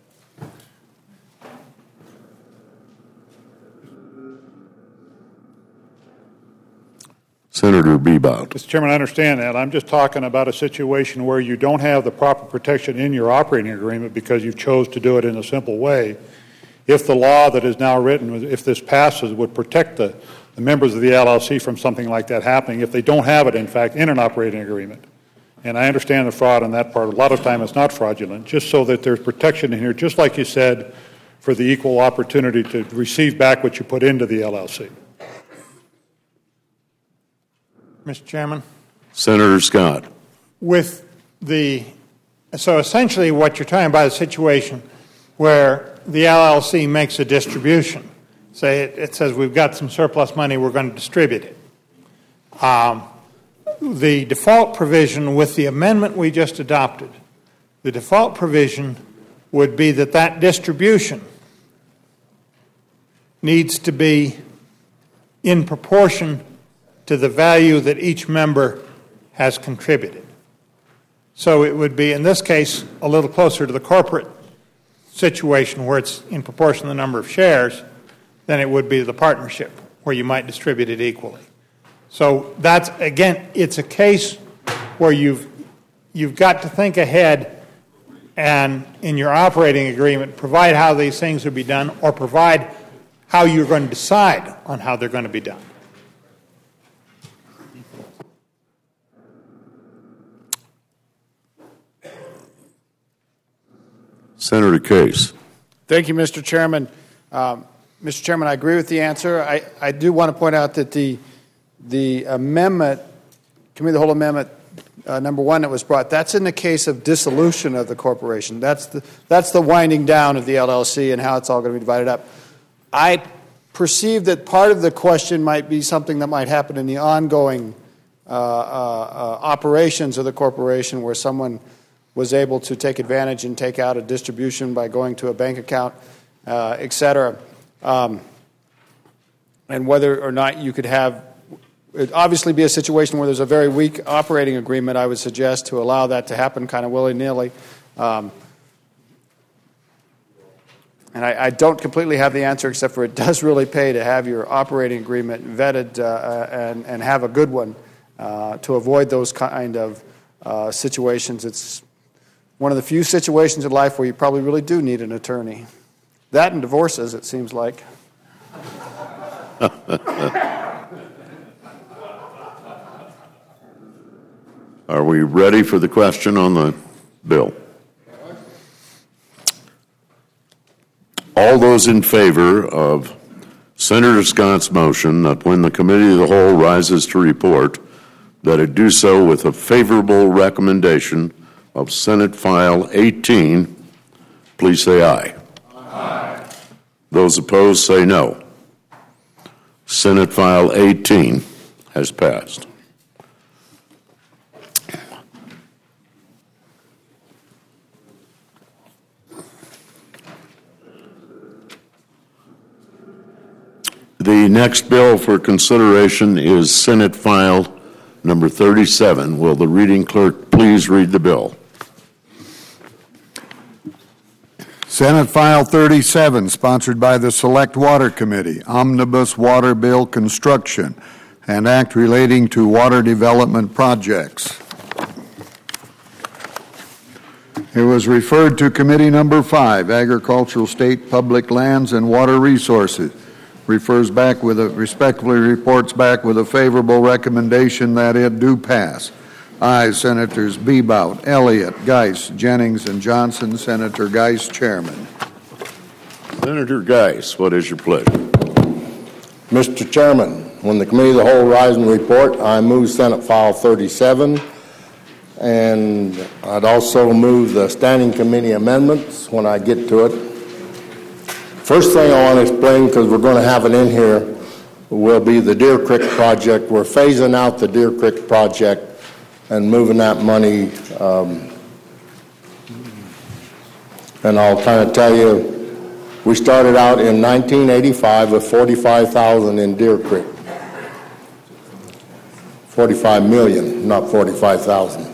Senator Bebout. Mr. Chairman, I understand that. I'm just talking about a situation where you don't have the proper protection in your operating agreement because you chose to do it in a simple way. If the law that is now written, if this passes, would protect the members of the LLC from something like that happening if they don't have it, in fact, in an operating agreement. And I understand the fraud on that part. A lot of time it's not fraudulent, just so that there's protection in here, just like you said, for the equal opportunity to receive back what you put into the LLC. Mr. Chairman? Senator Scott. So essentially what you're talking about is a situation where the LLC makes a distribution. Say it says we've got some surplus money, we're going to distribute it. The default provision with the amendment we just adopted, the default provision would be that distribution needs to be in proportion to the value that each member has contributed. So it would be, in this case, a little closer to the corporate situation where it's in proportion to the number of shares than it would be to the partnership where you might distribute it equally. So that's, again, it's a case where you've got to think ahead and in your operating agreement provide how these things would be done or provide how you're going to decide on how they're going to be done. Senator Case. Thank you, Mr. Chairman. Mr. Chairman, I agree with the answer. I do want to point out that the amendment, Committee of the Whole Amendment number 1 that was brought, that's in the case of dissolution of the corporation. That's the winding down of the LLC and how it's all going to be divided up. I perceive that part of the question might be something that might happen in the ongoing operations of the corporation where someone was able to take advantage and take out a distribution by going to a bank account, et cetera. And whether or not you could have, it'd obviously be a situation where there's a very weak operating agreement, I would suggest, to allow that to happen kind of willy-nilly. And I don't completely have the answer, except for it does really pay to have your operating agreement vetted and have a good one to avoid those kind of situations. It's one of the few situations in life where you probably really do need an attorney. That and divorces, it seems like. Are we ready for the question on the bill? All those in favor of Senator Scott's motion that when the Committee of the Whole rises to report, that it do so with a favorable recommendation of Senate File 18, please say aye. Aye. Those opposed say no. Senate File 18 has passed. The next bill for consideration is Senate File number 37. Will the reading clerk please read the bill? Senate File 37, sponsored by the Select Water Committee, Omnibus Water Bill Construction, and act relating to water development projects. It was referred to Committee Number 5, Agricultural, State, Public Lands, and Water Resources. Respectively reports back with a favorable recommendation that it do pass. Ayes, Senators Bebout, Elliott, Geis, Jennings, and Johnson. Senator Geis, Chairman. Senator Geis, what is your pleasure? Mr. Chairman, when the Committee of the Whole rise and report, I move Senate File 37, and I'd also move the Standing Committee amendments when I get to it. First thing I want to explain, because we're going to have it in here, will be the Deer Creek project. We're phasing out the Deer Creek project and moving that money, and I'll kind of tell you, we started out in 1985 with $45,000 in Deer Creek. 45 million, not 45,000.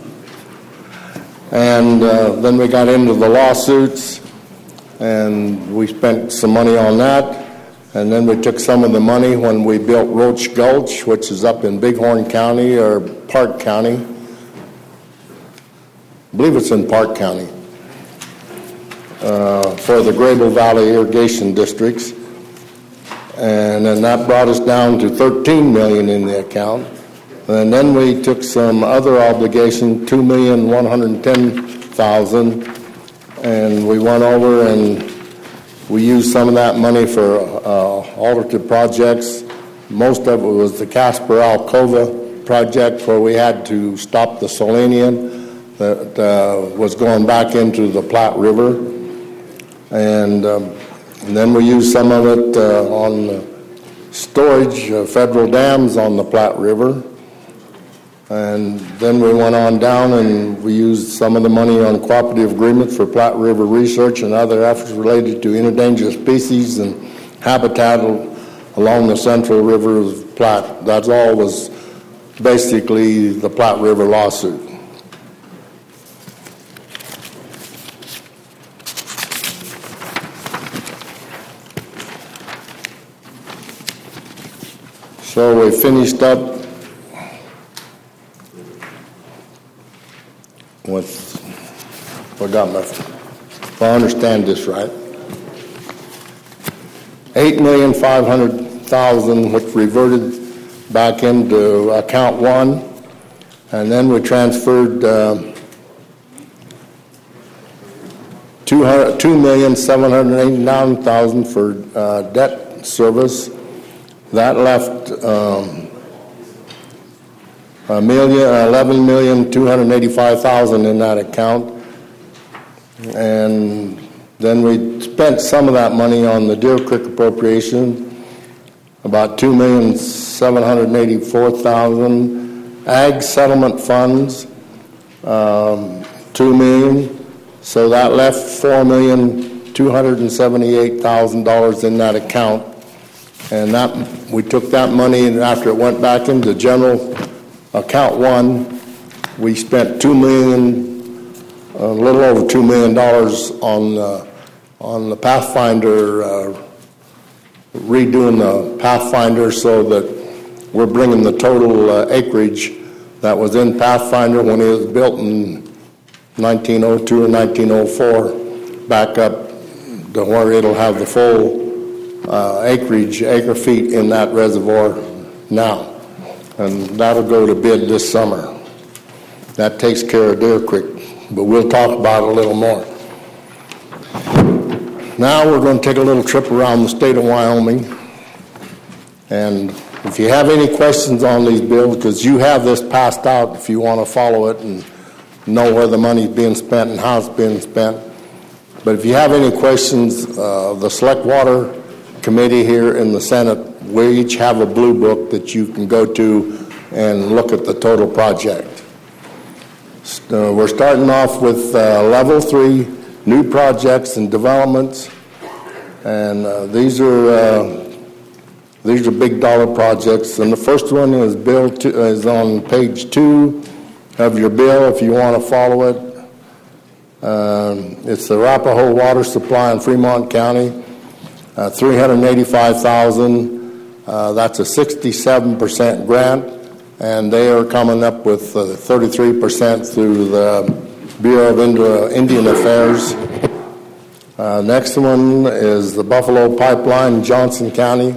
And then we got into the lawsuits, and we spent some money on that. And then we took some of the money when we built Roach Gulch, which is up in Bighorn County or Park County. I believe it's in Park County. For the Grable Valley irrigation districts, and then that brought us down to $13 million in the account. And then we took some other obligation, $2,110,000, and we went over and we used some of that money for alternative projects. Most of it was the Casper Alcova project, where we had to stop the selenium that was going back into the Platte River. And then we used some of it on storage, federal dams on the Platte River. And then we went on down and we used some of the money on cooperative agreements for Platte River research and other efforts related to endangered species and habitat along the central river of Platte. That all was basically the Platte River lawsuit. So we finished up with, if I understand this right, $8,500,000, which reverted back into account 1, and then we transferred $2,789,000 for debt service. That left $11,285,000 in that account, and then we spent some of that money on the Deer Creek appropriation, about $2,784,000. Ag settlement funds, $2 million, so that left $4,278,000 in that account. And that we took that money, and after it went back into general account 1, we spent $2 million, a little over $2 million on the Pathfinder, redoing the Pathfinder, so that we're bringing the total acreage that was in Pathfinder when it was built in 1902 or 1904 back up to where it'll have the full acre feet in that reservoir now, and that'll go to bid this summer. That takes care of Deer Creek, but we'll talk about it a little more. Now we're going to take a little trip around the state of Wyoming, and if you have any questions on these bills, because you have this passed out if you want to follow it and know where the money's being spent and how it's being spent. But if you have any questions, the Select Water Committee here in the Senate, we each have a blue book that you can go to and look at the total project. We're starting off with level 3 new projects and developments, and these are big dollar projects. And the first one is is on page 2 of your bill if you want to follow it. It's the Arapahoe Water Supply in Fremont County. $385,000 That's a 67% grant, and they are coming up with 33% through the Bureau of Indian Affairs. Next one is the Buffalo Pipeline, Johnson County,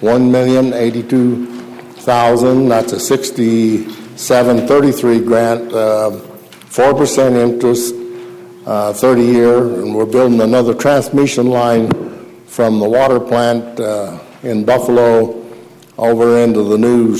$1,082,000. That's a 6733 grant, 4% interest, 30-year, and we're building another transmission line from the water plant in Buffalo over into the new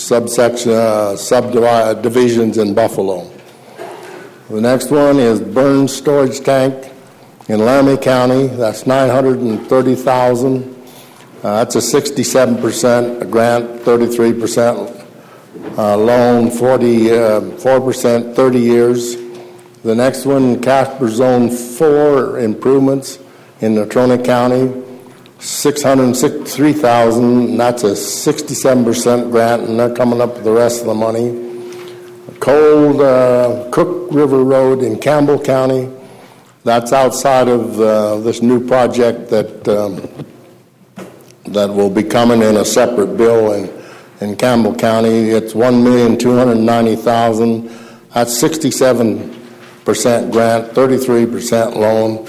subdivisions in Buffalo. The next one is Burns Storage Tank in Laramie County. That's $930,000. That's a 67% grant, 33% loan, 4%, 30 years. The next one, Casper Zone 4 improvements in Natrona County, $663,000, and that's a 67% grant, and they're coming up with the rest of the money. Cook River Road in Campbell County, that's outside of this new project that will be coming in a separate bill in Campbell County. It's $1,290,000. That's 67% grant, 33% loan,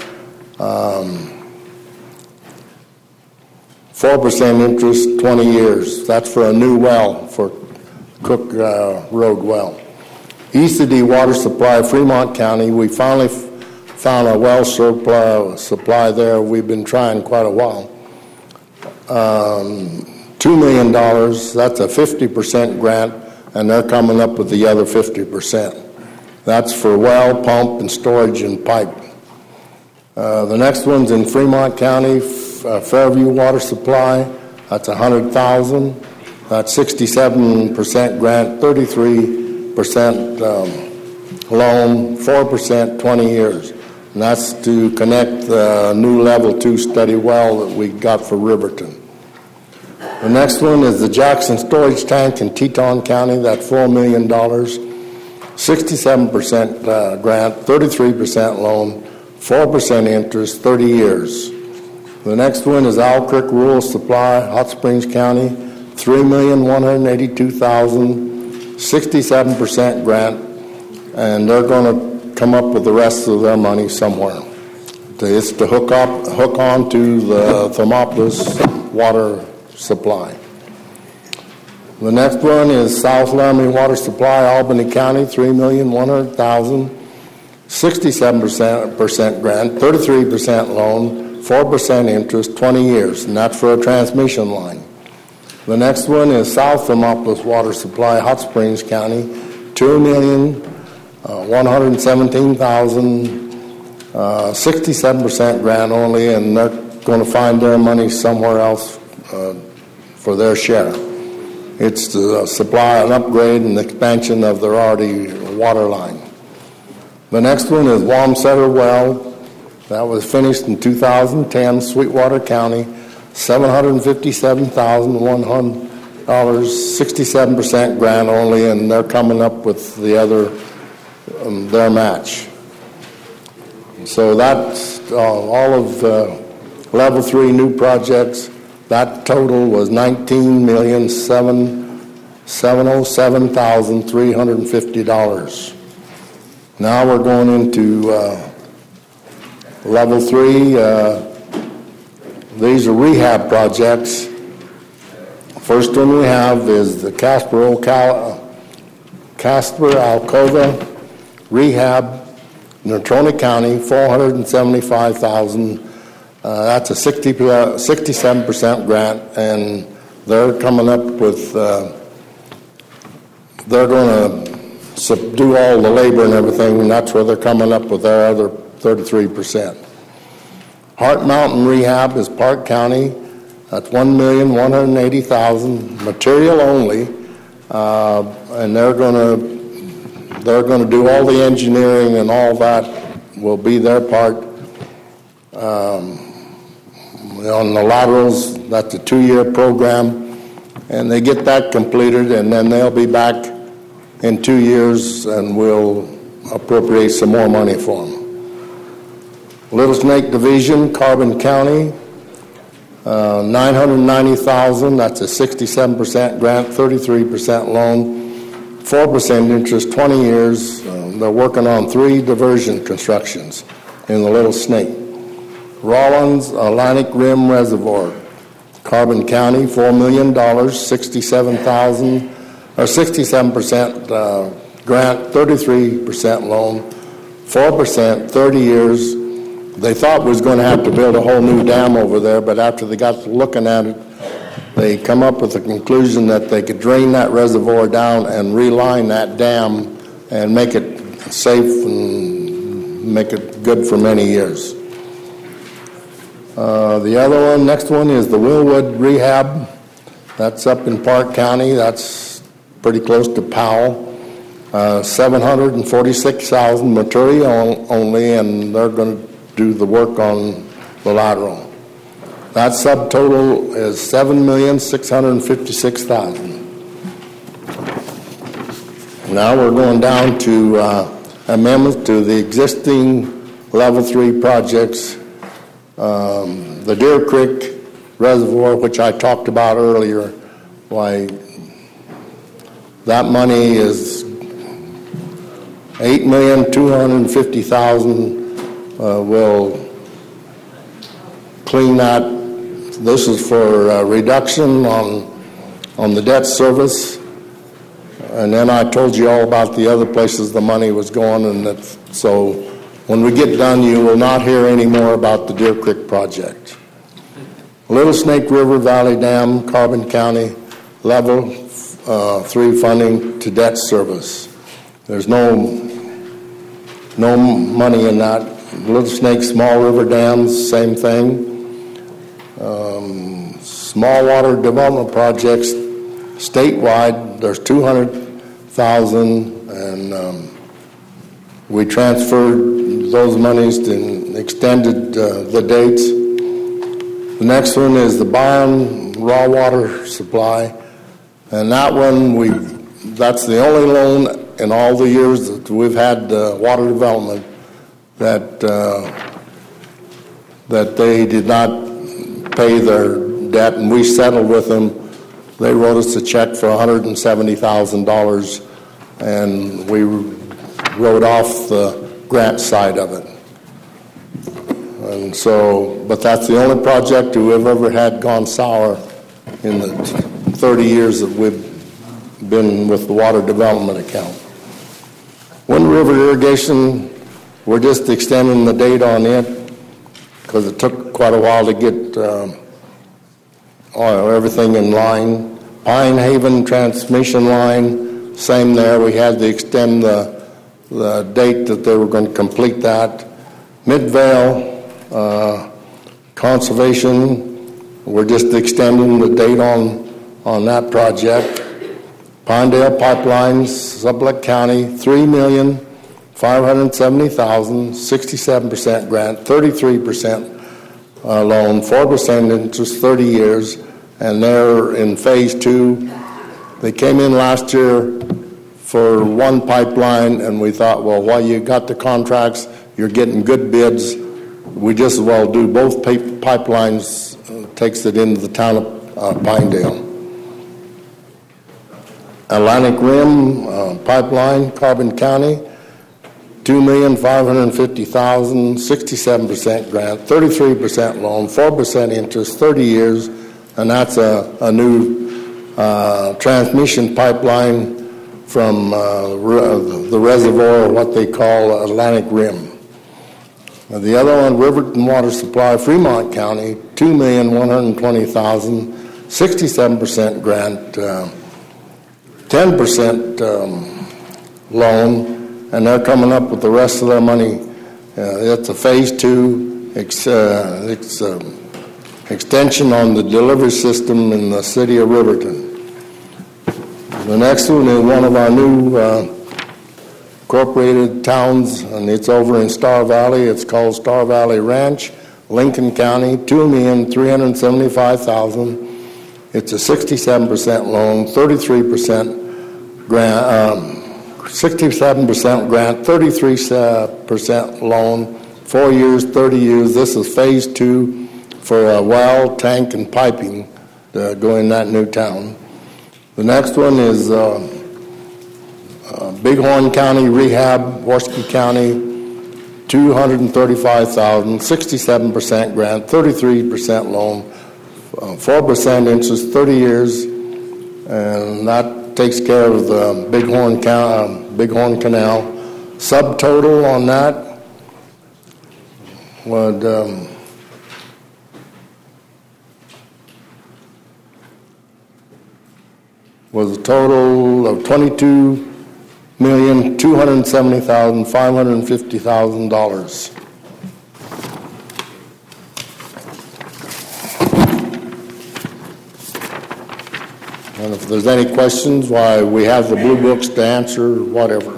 4% interest, 20 years. That's for a new well, for Cook Road well. Eastady Water Supply, Fremont County, we finally found a well supply there. We've been trying quite a while. $2 million, that's a 50% grant, and they're coming up with the other 50%. That's for well, pump, and storage and pipe. The next one's in Fremont County, Fairview Water Supply. That's $100,000. That's 67% grant, 33% loan, 4%, 20 years. And that's to connect the new level 2 study well that we got for Riverton. The next one is the Jackson Storage Tank in Teton County. That's $4 million, 67% grant, 33% loan, 4% interest, 30 years. The next one is Owl Creek Rural Supply, Hot Springs County, $3,182,000, 67% grant, and they're going to come up with the rest of their money somewhere. It's to hook on to the Thermopolis water supply. The next one is South Laramie Water Supply, Albany County, $3,100,000, 67% grant, 33% loan, 4% interest, 20 years, and that's for a transmission line. The next one is South Thermopolis Water Supply, Hot Springs County, $2,117,000, 67% grant only, and they're going to find their money somewhere else for their share. It's to supply an upgrade and expansion of their already water line. The next one is Wamsutter Well. That was finished in 2010, Sweetwater County, $757,100, 67% grant only, and they're coming up with the other, their match. So that's all of the level 3 new projects. That total was $19,707,350. Now we're going into level 3. These are rehab projects. First one we have is the Casper Alcova Rehab, Natrona County, $475,000. That's a 67% grant, and they're coming up with, they're going to do all the labor and everything, and that's where they're coming up with their other 33%. Heart Mountain Rehab is Park County. That's $1,180,000, material only, and they're going to do all the engineering, and all that will be their part. On the laterals, that's a 2-year program, and they get that completed, and then they'll be back in 2 years, and we'll appropriate some more money for them. Little Snake Division, Carbon County, $990,000, that's a 67% grant, 33% loan, 4% interest, 20 years. They're working on 3 diversion constructions in the Little Snake. Rawlins Atlantic Rim Reservoir, Carbon County, $4 million, 67% grant, 33% loan, 4%, 30 years. They thought we was going to have to build a whole new dam over there, but after they got to looking at it, they come up with the conclusion that they could drain that reservoir down and reline that dam and make it safe and make it good for many years. The next one is the Willwood Rehab. That's up in Park County. That's pretty close to Powell. $746,000 material only, and they're going to do the work on the lateral. That subtotal is $7,656,000. Now we're going down to amendments to the existing Level 3 projects. The Deer Creek Reservoir, which I talked about earlier, why that money is $8,250,000 will clean that. This is for reduction on the debt service. And then I told you all about the other places the money was going, and so when we get done, you will not hear any more about the Deer Creek project. Little Snake River Valley Dam, Carbon County, Level 3 funding to debt service. There's no money in that. Little Snake Small River Dams, same thing. Small water development projects statewide, there's $200,000, and we transferred those monies and extended the dates. The next one is the Byron Raw Water Supply, and that one that's the only loan in all the years that we've had water development that they did not pay their debt, and we settled with them. They wrote us a check for $170,000, and we wrote off the grant side of it. And so, but that's the only project we've ever had gone sour in the 30 years that we've been with the water development account. Wind River Irrigation, we're just extending the date on it because it took quite a while to get everything in line. Pine Haven Transmission Line, same there. We had to extend the date that they were going to complete that. Midvale Conservation, we're just extending the date on that project. Pinedale Pipelines, Sublette County, $3,570,000, 67% grant, 33% loan, 4% interest, 30 years, and they're in phase 2. They came in last year for one pipeline, and we thought, well, while you got the contracts, you're getting good bids, we just as well do both pipelines, takes it into the town of Pinedale. Atlantic Rim Pipeline, Carbon County, $2,550,000, 67% grant, 33% loan, 4% interest, 30 years, and that's a new transmission pipeline from the reservoir, what they call Atlantic Rim. The other one, Riverton Water Supply, Fremont County, $2,120,000, 67% grant, 10% loan, and they're coming up with the rest of their money. It's a phase 2 extension on the delivery system in the city of Riverton. The next one is one of our new incorporated towns, and it's over in Star Valley. It's called Star Valley Ranch, Lincoln County, $2,375,000. It's a 67% loan, 33% grant, 67% grant, 33% loan, 4 years, 30 years. This is phase 2, for a well, tank, and piping to go in that new town. The next one is Bighorn County Rehab, Washakie County, $235,000, 67% grant, 33% loan, 4% interest, 30 years, and that takes care of the Bighorn Canal. Subtotal on that would was a total of $22,270,550,000. And if there's any questions, why, we have the blue books to answer, whatever.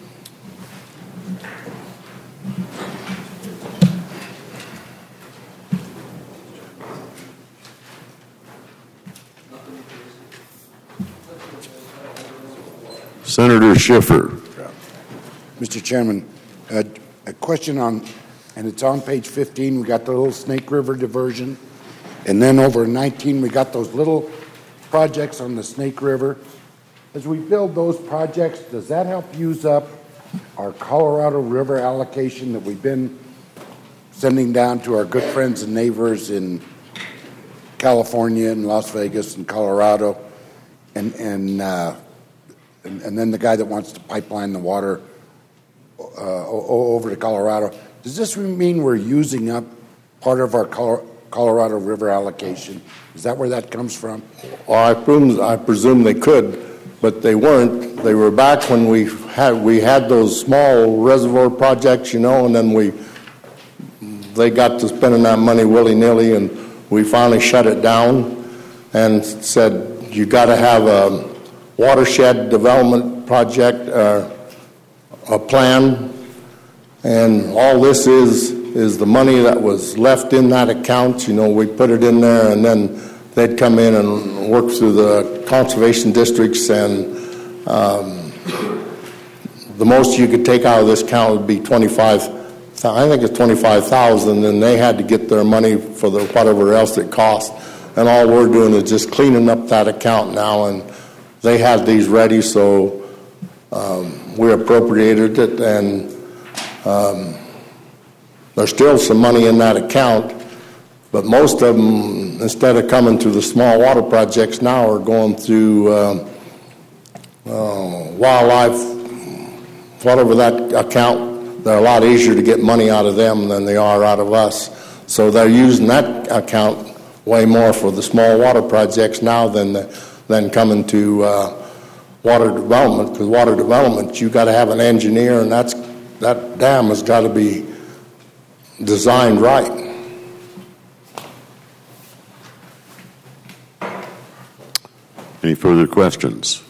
Senator Schiffer. Mr. Chairman, a question on, and it's on page 15, we got the little Snake River diversion, and then over 19, we got those little projects on the Snake River. As we build those projects, does that help use up our Colorado River allocation that we've been sending down to our good friends and neighbors in California and Las Vegas and Colorado, and then the guy that wants to pipeline the water over to Colorado? Does this mean we're using up part of our Colorado River allocation? Is that where that comes from? Well, I presume they could, but they weren't. They were back when we had those small reservoir projects, and then they got to spending that money willy-nilly, and we finally shut it down and said, you got to have a watershed development project, a plan, and all this is the money that was left in that account. We put it in there, and then they'd come in and work through the conservation districts, and the most you could take out of this account would be $25,000, and they had to get their money for the whatever else it cost. And all we're doing is just cleaning up that account now, and they had these ready, so we appropriated it, and there's still some money in that account, but most of them, instead of coming to the small water projects now, are going through wildlife, whatever that account. They're a lot easier to get money out of them than they are out of us. So they're using that account way more for the small water projects now than coming to water development, because water development, you got to have an engineer, and that dam has got to be designed right. Any further questions?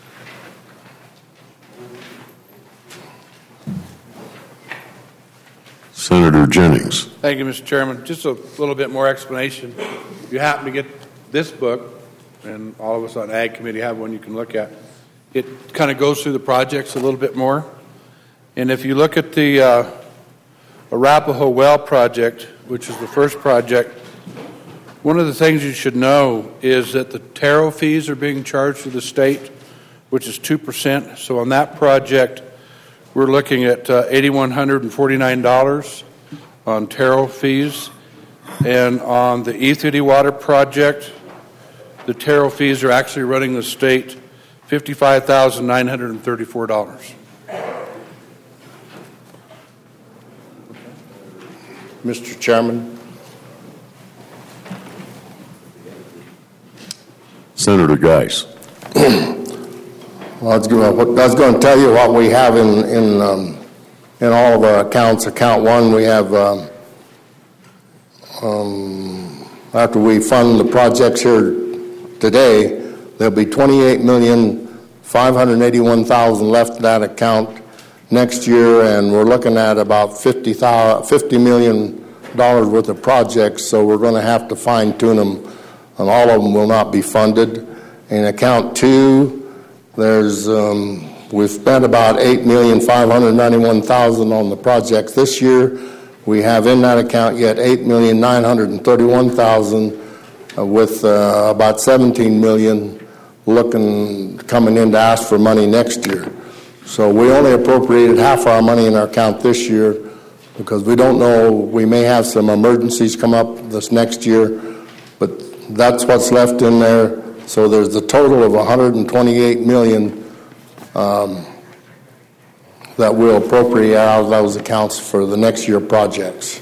Senator Jennings. Thank you, Mr. Chairman. Just a little bit more explanation. If you happen to get this book, and all of us on Ag Committee have one you can look at, it kind of goes through the projects a little bit more. And if you look at the Arapahoe Well project, which is the first project, one of the things you should know is that the tariff fees are being charged to the state, which is 2%. So on that project, we're looking at $8,149 on tariff fees. And on the Ethity Water project, the tariff fees are actually running the state $55,934. Mr. Chairman. Senator Geis. Well, I was going to tell you what we have in all of our accounts. Account 1, we have, after we fund the projects here today, there'll be $28,581,000 left in that account next year, and we're looking at about $50 million worth of projects, so we're going to have to fine-tune them, and all of them will not be funded. In account 2, there's we've spent about $8,591,000 on the projects this year. We have in that account yet $8,931,000 with about $17 million coming in to ask for money next year. So we only appropriated half our money in our account this year because we don't know, we may have some emergencies come up this next year, but that's what's left in there. So there's a total of $128 million that we'll appropriate out of those accounts for the next year projects.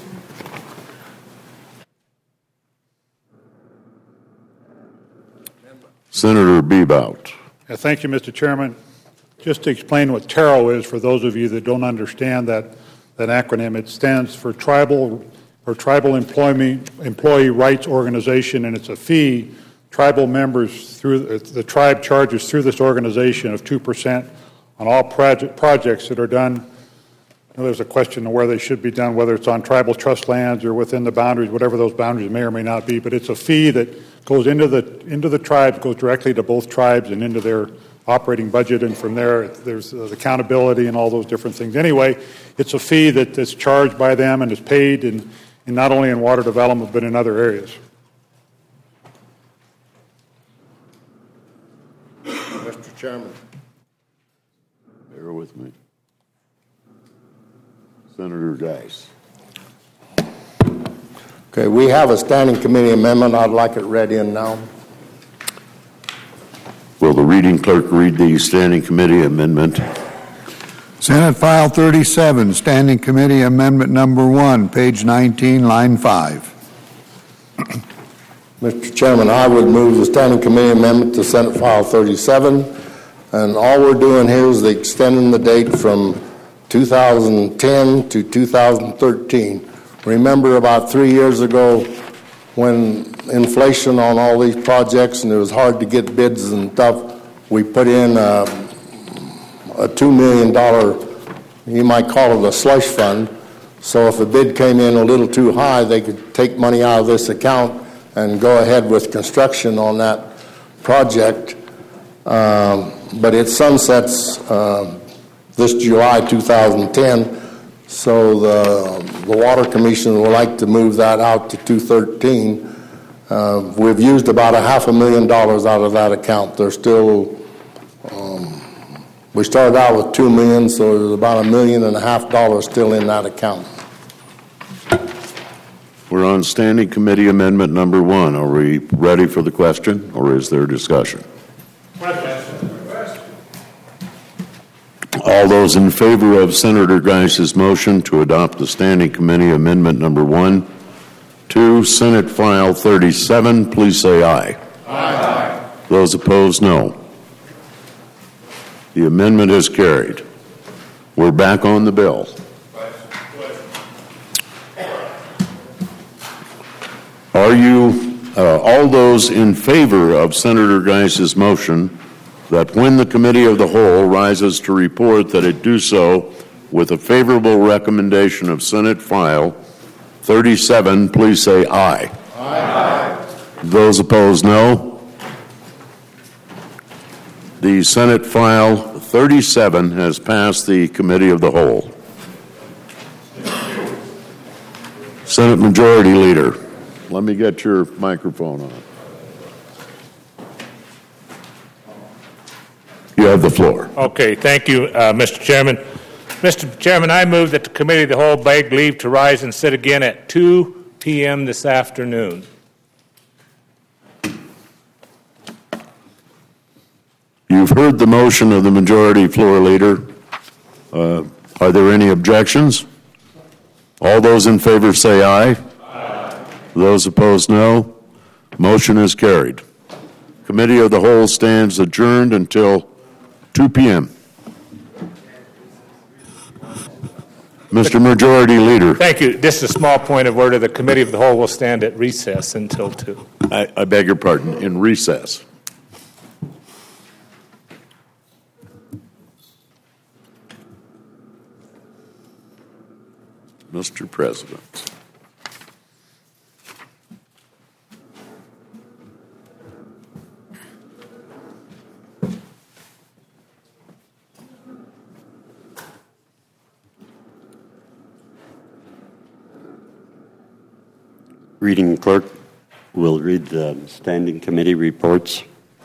Senator Bebout. Thank you, Mr. Chairman. Just to explain what TARO is for those of you that don't understand that acronym, it stands for Tribal Employee Rights Organization, and it's a fee tribal members through the tribe charges through this organization of 2% on all projects that are done. There's a question of where they should be done, whether it's on tribal trust lands or within the boundaries, whatever those boundaries may or may not be. But it's a fee that goes into the tribes, goes directly to both tribes and into their operating budget, and from there there's accountability and all those different things. Anyway, it's a fee that's charged by them and is paid in not only in water development but in other areas. Mr. Chairman. Bear with me. Senator Geis. Okay, we have a standing committee amendment. I'd like it read in now. Will the reading clerk read the standing committee amendment? Senate File 37, Standing Committee Amendment Number 1, page 19, line 5. Mr. Chairman, I would move the standing committee amendment to Senate File 37, and all we're doing here is extending the date from 2010 to 2013. Remember about 3 years ago when inflation on all these projects and it was hard to get bids and stuff, we put in a $2 million, you might call it a slush fund. So if a bid came in a little too high, they could take money out of this account and go ahead with construction on that project. But it sunsets this July 2010, so the Water Commission would like to move that out to 2013. We've used about $500,000 out of that account. There's still, we started out with $2 million, so there's about $1.5 million still in that account. We're on standing committee amendment number 1. Are we ready for the question, or is there discussion? All those in favor of Senator Geis's motion to adopt the standing committee amendment number 1 to Senate File 37, please say aye. Aye. Those opposed, no. The amendment is carried. We're back on the bill. Are you, all those in favor of Senator Geis's motion that when the Committee of the Whole rises to report that it do so with a favorable recommendation of Senate File 37, please say aye. Aye. Those opposed, no. The Senate File 37 has passed the Committee of the Whole. Senate Majority Leader, let me get your microphone on. You have the floor. Okay, thank you, Mr. Chairman. Mr. Chairman, I move that the Committee of the Whole beg leave to rise and sit again at 2 p.m. this afternoon. You've heard the motion of the Majority Floor Leader. Are there any objections? All those in favor say aye. Aye. Those opposed, no. Motion is carried. Committee of the Whole stands adjourned until 2 p.m. Mr. Majority Leader. Thank you. Just a small point of order. The Committee of the Whole will stand at recess until 2. I beg your pardon, in recess. Mr. President. Reading clerk will read the standing committee reports.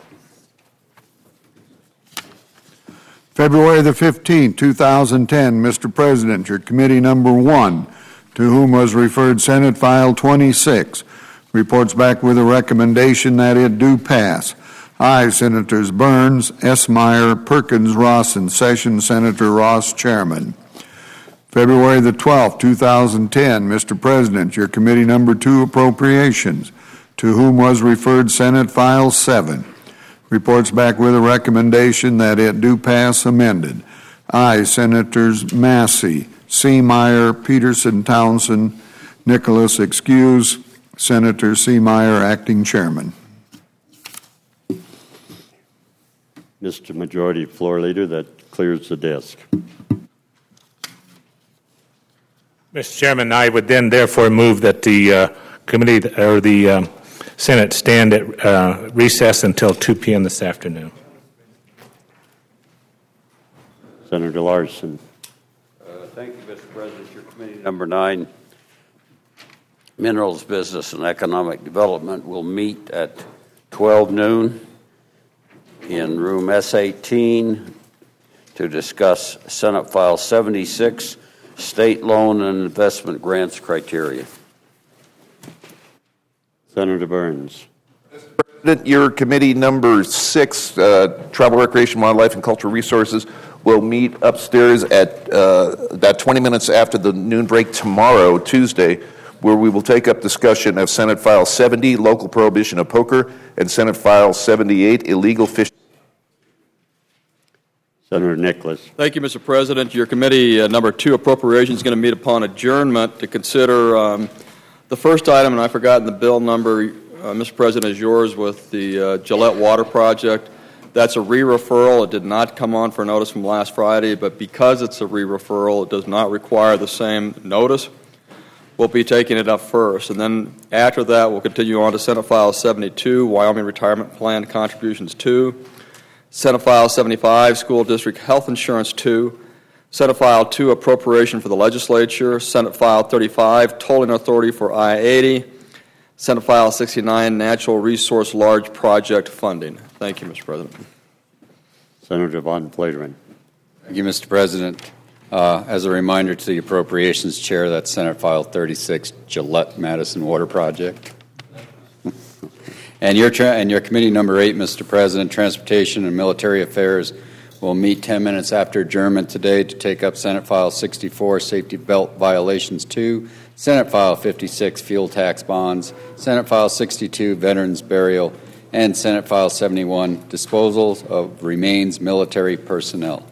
February the 15th, 2010, Mr. President, your committee number 1, to whom was referred Senate File 26, reports back with a recommendation that it do pass. Aye, Senators Burns, Esmeyer, Perkins, Ross, and Sessions. Senator Ross, Chairman. February the 12th, 2010, Mr. President, your committee number 2, Appropriations, to whom was referred Senate File 7, reports back with a recommendation that it do pass amended. Aye, Senators Massey, Seameyer, Peterson, Townsend, Nicholas, excuse. Senator Seameyer, acting chairman. Mr. Majority Floor Leader, that clears the desk. Mr. Chairman, I would then therefore move that the committee or the Senate stand at recess until 2 p.m. this afternoon. Senator Larson. Thank you, Mr. President. Your committee number 9, Minerals, Business, and Economic Development, will meet at 12 noon in room S18 to discuss Senate File 76, State Loan and Investment Grants Criteria. Senator Burns. Mr. President, your committee number 6, Travel, Recreation, Wildlife, and Cultural Resources, will meet upstairs at about 20 minutes after the noon break tomorrow, Tuesday, where we will take up discussion of Senate File 70, Local Prohibition of Poker, and Senate File 78, Illegal Fishing. Senator Nicholas. Thank you, Mr. President. Your committee number 2, Appropriations, is going to meet upon adjournment to consider the first item, and I've forgotten the bill number, Mr. President, is yours with the Gillette Water Project. That's a re-referral. It did not come on for notice from last Friday, but because it's a re-referral, it does not require the same notice. We'll be taking it up first, and then after that, we'll continue on to Senate File 72, Wyoming Retirement Plan Contributions 2, Senate File 75, School District Health Insurance 2, Senate File 2, Appropriation for the Legislature, Senate File 35, Tolling Authority for I-80, Senate File 69, Natural Resource Large Project Funding. Thank you, Mr. President. Senator Von Flateren. Thank you, Mr. President. As a reminder to the Appropriations Chair, that's Senate File 36, Gillette Madison Water Project. And your committee number 8, Mr. President, Transportation and Military Affairs, will meet 10 minutes after adjournment today to take up Senate File 64, Safety Belt Violations 2, Senate File 56, Fuel Tax Bonds, Senate File 62, Veterans Burial, and Senate File 71, Disposals of Remains Military Personnel.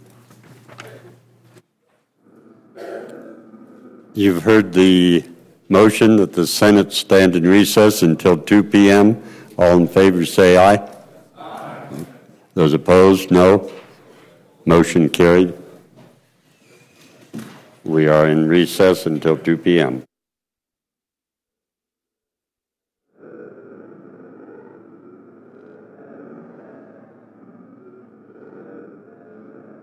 You've heard the motion that the Senate stand in recess until 2 p.m. All in favor say aye. Aye. Those opposed, no. Motion carried. We are in recess until 2 p.m.